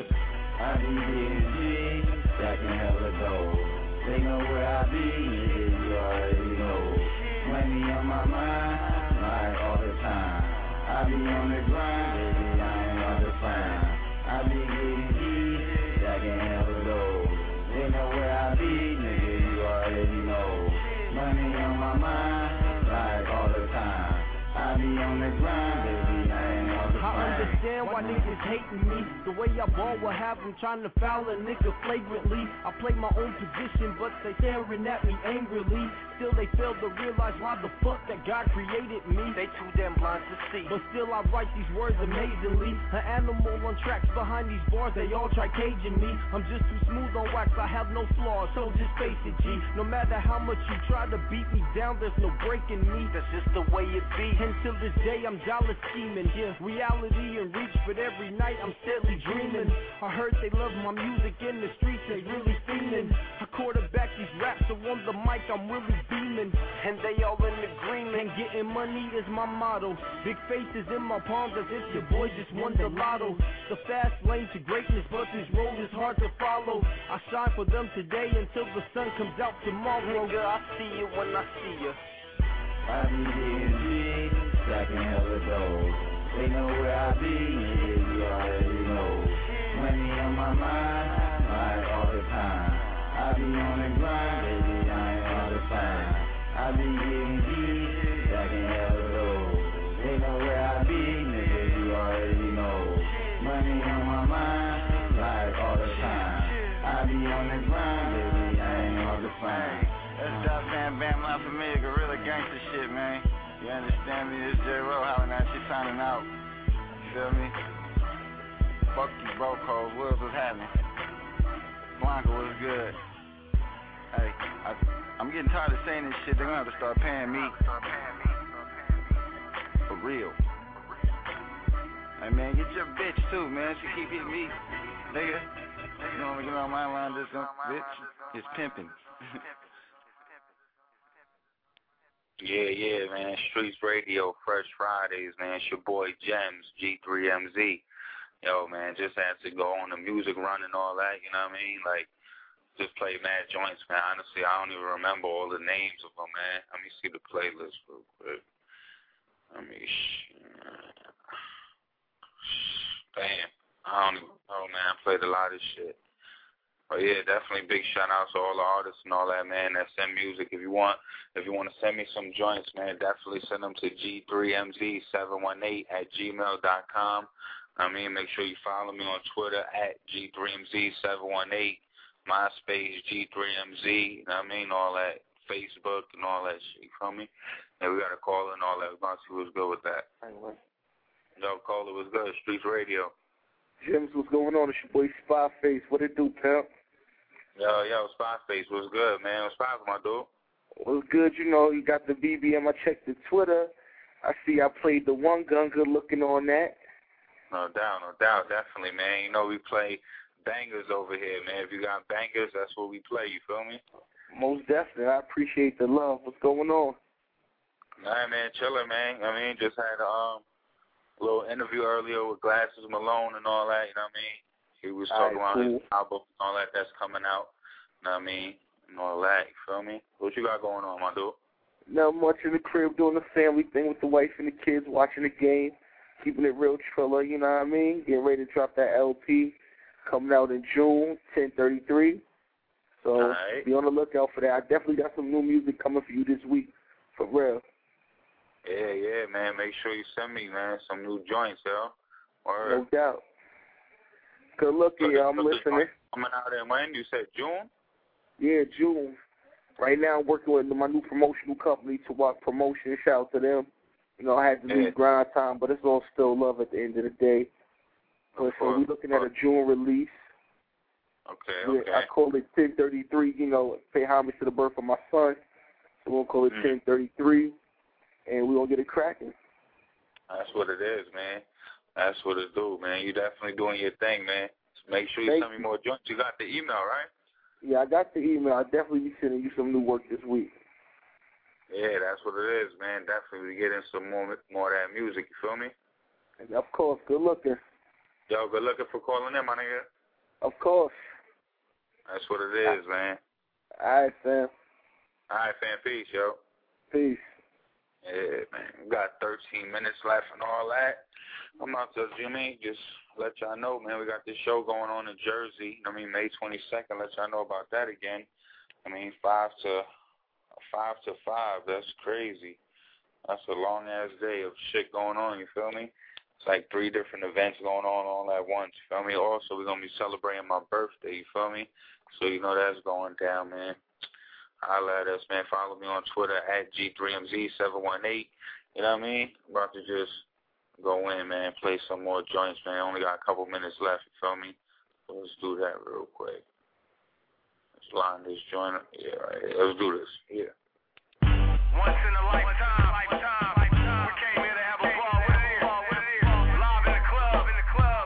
I be getting G, stacking hella dough. They know where I be, nigga, you already know. Money on my mind, like all the time. I be on the grind, baby, I ain't all the fine. I be getting G, stacking hella dough. They know where I be, nigga, you already know. Money on my mind, like all the time. I be on the grind, baby, I ain't all the fine. I understand why niggas hating me. The way I ball will have them trying to foul a nigga flagrantly. I play my own position, but they staring at me angrily. Still they fail to realize why the fuck that God created me. They too damn blind to see, but still I write these words amazingly. An animal on tracks behind these bars, they all try caging me. I'm just too smooth on wax, I have no flaws, so just face it, G. No matter how much you try to beat me down, there's no breaking me. That's just the way it be. Until this day I'm dollar scheming, yeah. Reality and reach, but every night I'm steadily dreaming. I heard they love my music in the streets, they really feeling. I quarterback these raps, so on the mic I'm really beaming. And they all in agreement, and getting money is my motto. Big faces in my palms as if your boy just won the lotto. The fast lane to greatness, but this road is hard to follow. I shine for them today until the sun comes out tomorrow. Nigga, I see you when I see you. I be getting G, stacking hella dough. They know where I be, nigga, you already know. Money on my mind, like all the time. I be on the grind, baby, I ain't all the fine. I be getting G, stacking hella dough. They know where I be, nigga, you already know. Money on my mind, like all the time. I be on the grind, baby, I ain't all the fine. That's Dot Van Bam La Familia, Gorilla Gangsta shit, man. You understand me? This J-Ro hollering at you, signing out. You feel me? Fuck you, bro, Cole. Woods, what's happening? Blanca, what's good? Hey, I, I'm getting tired of saying this shit. They're gonna have to start paying me. For real. Hey, man, get your bitch, too, man. She keep hitting me. Nigga, you don't wanna get on my line, this bitch is pimping. Yeah, yeah, man. Streets Radio, Fresh Fridays, man. It's your boy Gems, G three M Z. Yo, man, just had to go on the music run and all that, you know what I mean? Like, just play mad joints, man. Honestly, I don't even remember all the names of them, man. Let me see the playlist real quick. Let me, sh- Damn. I don't even know, man. I played a lot of shit. But yeah, definitely big shout out to all the artists and all that, man, that send music. If you want if you want to send me some joints, man, definitely send them to G three M Z seven one eight at gmail dot com. I mean, make sure you follow me on Twitter at G three M Z seven one eight, MySpace G three M Z, you know what I mean, all that, Facebook and all that shit, you feel me? And we got a caller and all that. We're going to see what's good with that. Yo, caller, what's good? Streets Radio. Jims, what's going on? It's your boy Spy Face. What it do, pimp? Yo, yo, Spy Face, what's good, man? What's poppin', my dude? What's good? You know, you got the B B M. I checked the Twitter. I see I played the one gun. Good looking on that. No doubt, no doubt, definitely, man. You know, we play bangers over here, man. If you got bangers, that's what we play, you feel me? Most definitely. I appreciate the love. What's going on? Nah, man, chillin', man. I mean, just had a um, little interview earlier with Glasses Malone and all that, you know what I mean? He was talking right, about cool. his album and all that that's coming out, you know what I mean? And all that, you feel me? What you got going on, my dude? Not much in the crib, doing the family thing with the wife and the kids, watching the game, keeping it real Triller, you know what I mean? Getting ready to drop that L P, coming out in June, ten thirty-three. So right. be on the lookout for that. I definitely got some new music coming for you this week, for real. Yeah, yeah, man. Make sure you send me, man, some new joints, yo. Word. No doubt. Good looking, so y'all. I'm listening. Coming out in when? You said June? Yeah, June. Right now I'm working with my new promotional company, to Walk Promotion. Shout out to them. You know, I had to yeah. leave grind time, but it's all still love at the end of the day. But so we're looking at a June release. Okay, okay. I call it ten thirty-three, you know, pay homage to the birth of my son. So we'll call it mm. ten thirty-three, and we're going to get it cracking. That's what it is, man. That's what it do, man. You definitely doing your thing, man. Just make sure you Thank send me more joints. You got the email, right? Yeah, I got the email. I'll definitely be sending you some new work this week. Yeah, that's what it is, man. Definitely getting some more more of that music, you feel me? And of course, good looking. Yo, good looking for calling in, my nigga. Of course. That's what it is, man. All right, fam. All right, fam. Peace, yo. Peace. Yeah, man. We got thirteen minutes left and all that. I'm about to, Jimmy, just let y'all know, man, we got this show going on in Jersey. I mean, May twenty-second. Let y'all know about that again. I mean, five to five to five. That's crazy. That's a long ass day of shit going on. You feel me? It's like three different events going on all at once. You feel me? Also, we're gonna be celebrating my birthday. You feel me? So you know that's going down, man. Holla at us, man. Follow me on Twitter at G three M Z seven one eight. You know what I mean? About to just go in, man, play some more joints, man. Only got a couple minutes left, you feel me? So let's do that real quick. Let's line this joint up. Yeah, right here. Let's do this. Yeah. Once in a lifetime, lifetime, lifetime. We came here to have a ball with it, ball with it. Live in the club, in the club,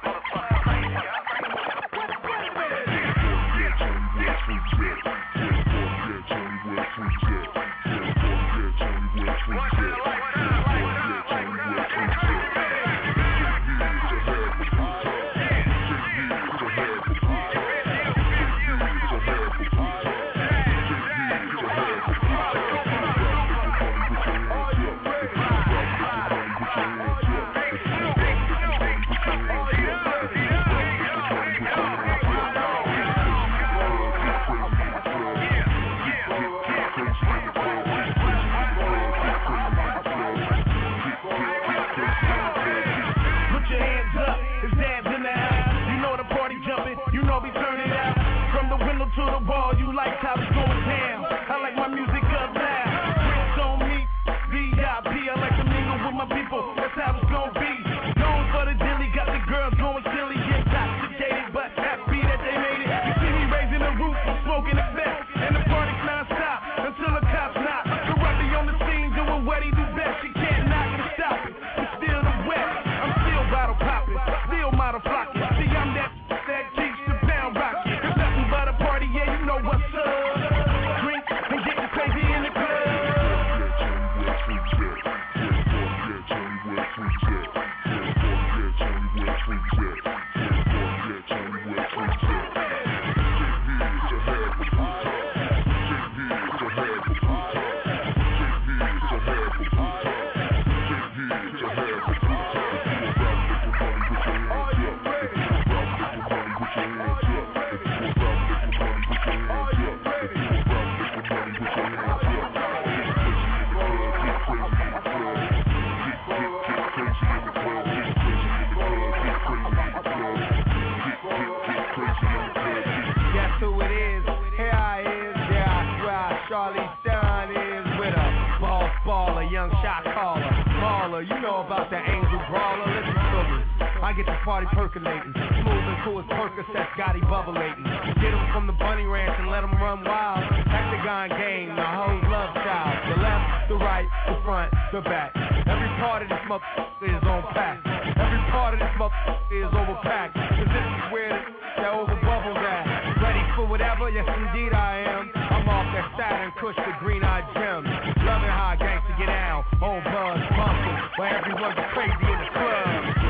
Charlie Stein is with a boss baller, young shot caller, baller. You know about the angel brawler. Listen to me. I get the party percolating, smooth and cool as Percocet, Gotti bubbleating. Get them from the bunny ranch and let them run wild. Hexagon game, the whole love child. The left, the right, the front, the back. Every part of this motherfucker is on pack. Every part of this motherfucker is overpacked. Cause this is where the, that over bubbles at. Ready for whatever? Yes indeed I am. I'm off that Saturn, Kush the green-eyed gem. Loving how I gangsta get down, on buzz, bumping, where everyone's crazy in the club.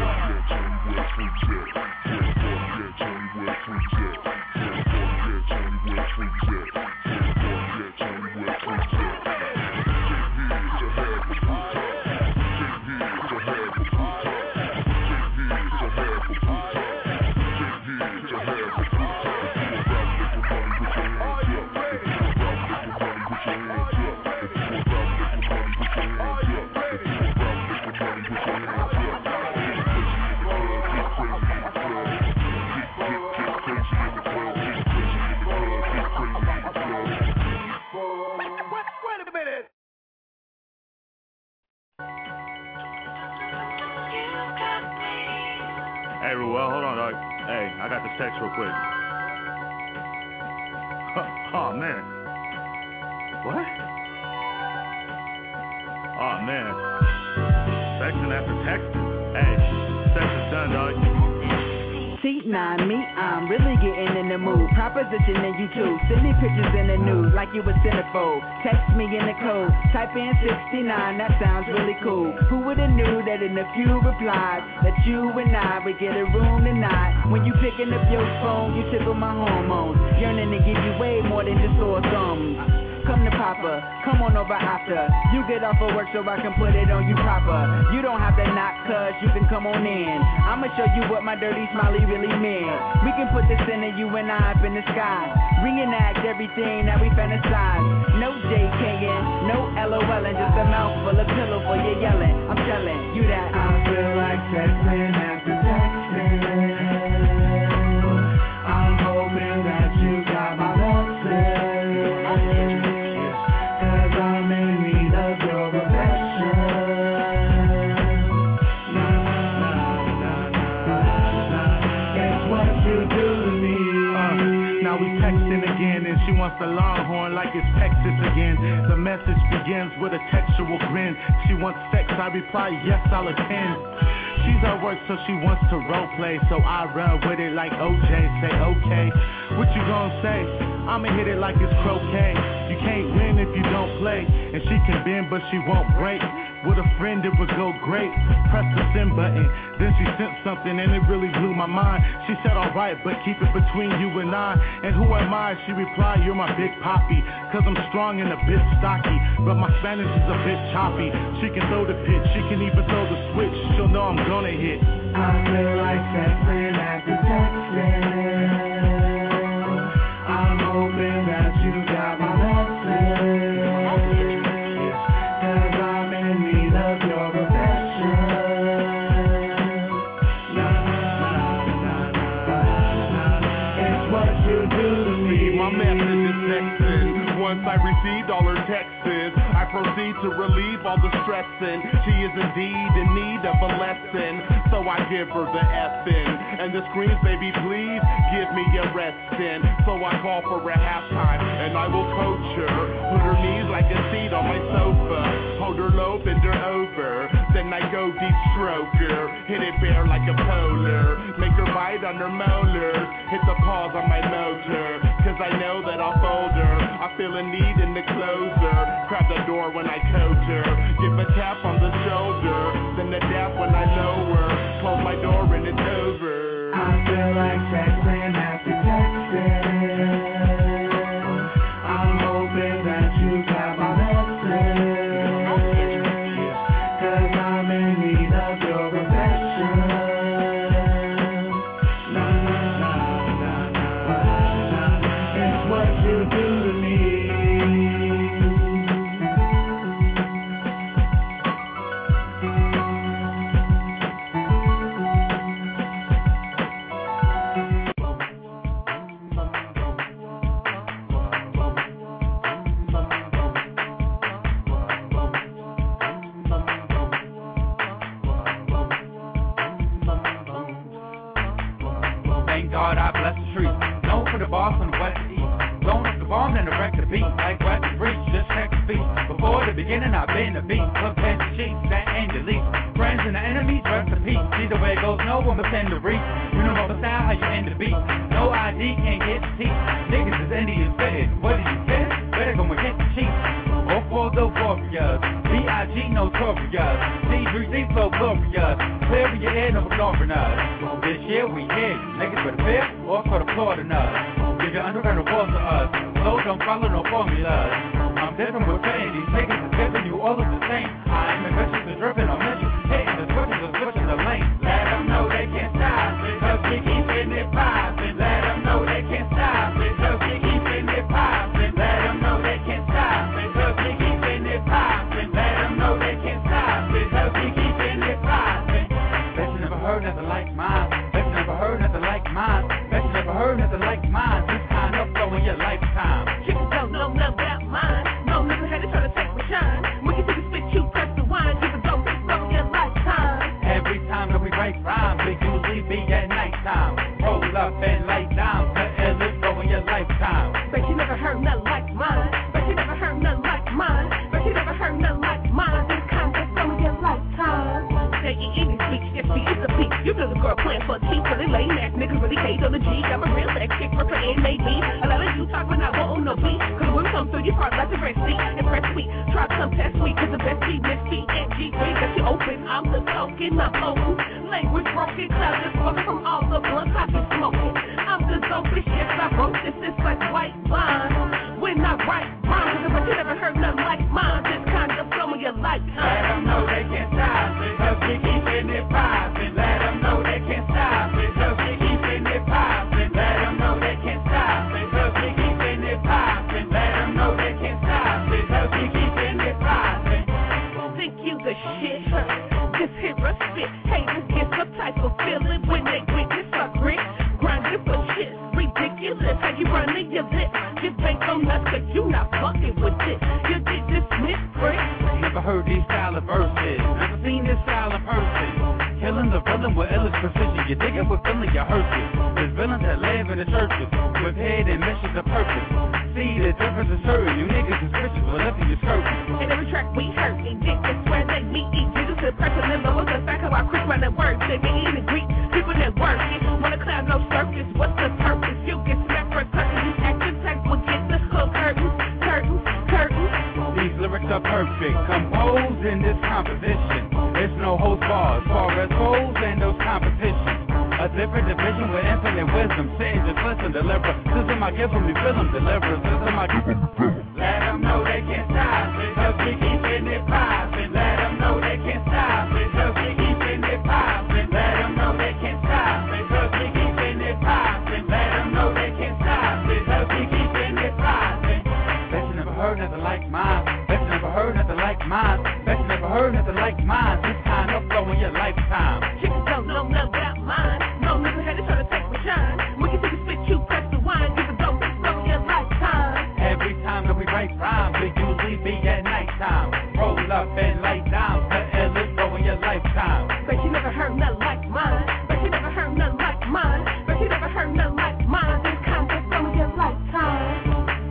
Hey, Ruel, hold on, dog. Hey, I got this text real quick. Oh, man. What? Oh, man. Texting after texting. Hey, sex is done, dog. T nine, me, I'm really getting in the mood. Propositioning you too. Send me pictures in the nude like you a centerfold. Text me in the code. Type in sixty-nine, that sounds really cool. Who would've knew that in a few replies that you and I would get a room tonight? When you picking up your phone, you tickle my hormones. Yearning to give you way more than just sore thumbs. Come to Papa, come on over after. You get off of work so I can put it on you proper. You don't have to knock, cuz you can come on in. I'ma show you what my dirty smiley really meant. We can put this in you and I up in the sky. Reenact everything that we fantasize. No JKing, no LOLing, just a mouthful of pillow for your yelling. I'm telling you that I feel like texting after texting. I'm hoping that you got my message. She wants the Longhorn like it's Texas again. The message begins with a textual grin. She wants sex, I reply, yes, I'll attend. She's at work, so she wants to role play. So I run with it like O J, say okay. What you gonna say? I'ma hit it like it's croquet. You can't win if you don't play. And she can bend, but she won't break. With a friend, it would go great. Press the send button. Then she sent something and it really blew my mind. She said, alright, but keep it between you and I. And who am I? She replied, you're my big poppy. Cause I'm strong and a bit stocky. But my Spanish is a bit choppy. She can throw the pitch, she can even throw the switch. She'll know I'm gonna hit. I feel like texting after texting. I'm hoping that you got my message. Once I received all her texts, I proceed to relieve all the stressing. She is indeed in need of a lesson, so I give her the effing. And the screams, baby, please give me a resting. So I call for a halftime, and I will coach her. Put her knees like a seat on my sofa. Hold her low, bend her over. Then I go deep stroke her. Hit it bare like a polar. Make her bite on her molars. Hit the pause on my motor, cause I know that I'll fold her. I feel a need in the closer. Grab the door when I coach her. Give a tap on the shoulder. Then the dap when I lower. Close my door and it's over. I feel like texting after texting. I'm hoping that you got my message. Cause I'm in need of your affection. Na na na na na na. It's what you do to me. bless the streets. Known for the boss on the west to east. Blowing up the bomb, then erect the beat. Like west to reach, just check the beat. Before the beginning, I've been the beat. Club pants and sheets, that ain't the least. Friends and the enemies, rest in peace. See the way it goes, no one but send the reach. You know about the style, how you end the beat. No I D, can't get the teeth. Niggas is Indian fitted. What did you get? Better go and hit the cheeks. All for the warriors. B I G notorious. C three C flow glorious. Clear your head, no ignoring us. This year we here. Niggas for the fear or for the applauding us. Give your underground awards to us. Flow don't follow no formulas. I'm different with fame. These niggas is giving you all of the same. I am ambitious and driven on mission. Hitting the switches and switching the lane. Let them know they can't stop it. Cause we keeping it poppin'. Let them know they can't stop it. Cause we keeping it poppin'. Let them know they can't stop it. Cause we keeping it poppin'. Let them know they can't stop it. Cause we keeping it poppin'. Bet you never heard nothing like mine. Bet you never heard nothing like mine. Bet you never heard nothing like mine. This kind of flow in your lifetime. You don't know nothing about mine. No nigga had to try to take my shine. When you take a spit, you press the wine. You can go this flow in your lifetime. Every time that we write rhymes, we usually be at nighttime. Roll up and lay down. The illest flow in your lifetime. Bet you never heard nothing like mine. Bet you never heard nothing like mine. Bet you never heard nothing like mine. This kind of flow in your lifetime. Say you eating speech, yes, she is a peach. You know the girl playing for a cheap, really lame ass niggas really hate on the G. I'm a real sex chick, representing maybe. A lot of you talk when I won't on no beat. Cause when we come through, you probably like the rest seat. Impress me, try to come test me. Cause the best beat, Miss P and G three got you open. I'm the token, I'm open. Language broken, clouds just smoke from all the blunts I be smoking. I'm the dopest, yes, I wrote this, it's like white wine. When I write rhymes, cause you never heard nothing like mine. This kind of flow in your lifetime. Let them know they can't stop it. Cause we keeping it poppin'. Let them know they can't stop it. Cause we keeping it poppin'. Let them know they can't stop it. Cause we keeping it poppin'. Let them know they can't stop it. Cause we keeping it poppin'. Think you the shit? Just hear us spit. Haters get some type of feeling when they witness our grit. Grinding for shit, ridiculous. How you running your lips? Just ain't so nuts cause you not fucking with it. You get dismissed, prick. Never heard these style of verses. Never seen this style of person. Killing the villain with illest precision. You dig it with feeling your hearses. There's villains that live in the churches with head and missions of purpose. See the difference is certain. You niggas is bitches for lifting your skirts. In every track we hurt, and dick is where they meet. Eat Jesus to pressure and lower the fact how I quick run that words. They be eating Greek, people that work it. Wanna cloud no circus, what's the purpose? You get smacked for cutting. These active types will get the hook curtains, curtains, curtains. These lyrics are perfect, composed in this composition. There's no host bars, far as hoes and those competitions. A different division with infinite wisdom. Sitting just listen, deliver. System I give from me, feel them, deliver. System I give them. Let them know they can't stop it. Cause we keeping it poppin'. Let them know they can't stop it. Cause we keeping it poppin'. Let them know they can't stop it. Cause we keeping it poppin'. Let them know they can't stop it. Cause we keeping it poppin'. Bet you never heard nothing like mine. Bet you never heard nothing like mine. Bet you never heard nothing like mine. This kind of flow in your lifetime. Chicks don't know nothing about mine. No nigga had to try to take my shine. When you take a spit, you press the wine. You can go this flow in your lifetime. Every time that we write rhymes, we usually be at nighttime. Roll up and lay down. The illest flow in your lifetime. Bet you never heard nothing like mine. Bet you never heard nothing like mine. Bet you never heard nothing like mine. This kind of flow in your lifetime.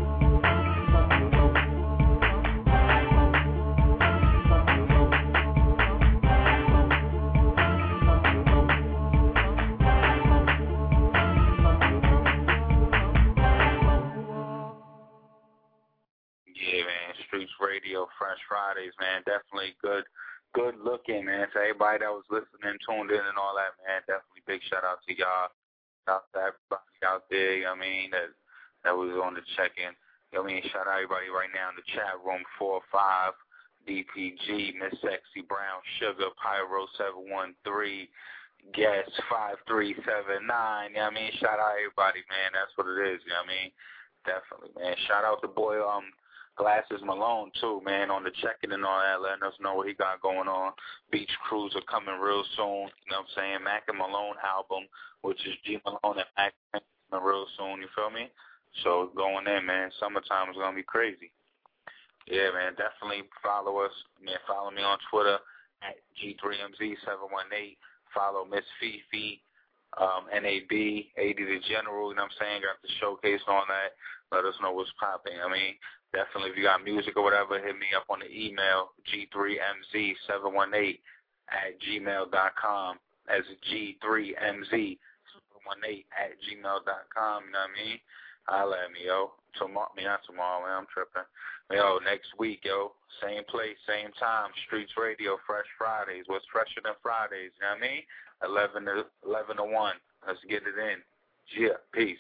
Streets Radio, Fresh Fridays, man. Definitely good, good looking, man. To everybody that was listening, tuned in, and all that, man. Definitely big shout out to y'all. Shout out to everybody out there. You know what I mean, that that was on the check-in. You know what I mean, shout out everybody right now in the chat room. Four five D P G, Miss Sexy Brown Sugar, Pyro seven one three, Guest five three seven nine. You know what I mean, shout out everybody, man. That's what it is. You know what I mean, definitely, man. Shout out the boy, um. Glasses Malone, too, man, on the check-in and all that, letting us know what he got going on. Beach Cruiser coming real soon, you know what I'm saying? Mac and Malone album, which is G Malone and Mac coming real soon, you feel me? So going in, man. Summertime is going to be crazy. Yeah, man, definitely follow us. Man, follow me on Twitter at G three M Z seven one eight. Follow Miss Fifi. Um, N A B, eighty the General, you know what I'm saying? Got the showcase on that. Let us know what's popping. I mean, definitely if you got music or whatever, hit me up on the email, G three M Z seven one eight at gmail dot com. That's G three M Z seven one eight at gmail dot com, you know what I mean? Holla at me, yo. Tomorrow, I mean, not tomorrow, man, I'm tripping. Yo, next week, yo, same place, same time, Streets Radio, Fresh Fridays. What's fresher than Fridays, you know what I mean? eleven to, eleven to one. Let's get it in. Yeah, peace.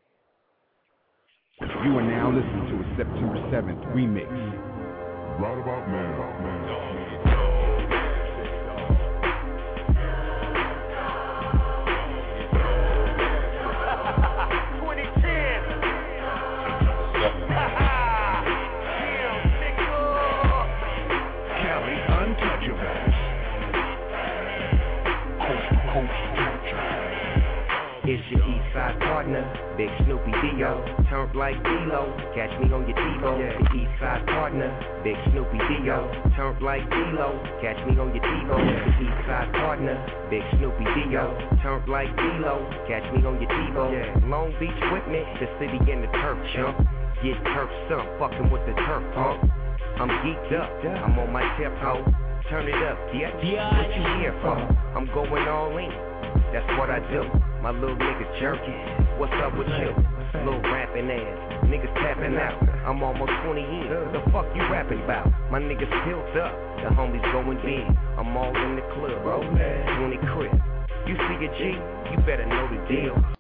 You are now listening to a September seventh remix. Right about now. It's your east side partner, Big Snoopy Dio. Turned like D-Lo, catch me on your TiVo. Yeah. The east side partner, Big Snoopy Dio. Turned like D-Lo, catch me on your TiVo. Yeah. The east side partner, Big Snoopy Dio. Turned like D-Lo, catch me on your TiVo. Yeah. Long Beach with me, the city in the turf chump. Get turf some, fucking with the turf pump. I'm geeked up, I'm on my tip hoe. Turn it up, yeah, yeah. What you here for? I'm going all in. That's what I do. My little nigga jerky. What's up with you? Little rapping ass. Niggas tapping out. I'm almost twenty in. The fuck you rapping about? My niggas filled up. The homies going big. I'm all in the club. twenty crib. You see a G? You better know the deal.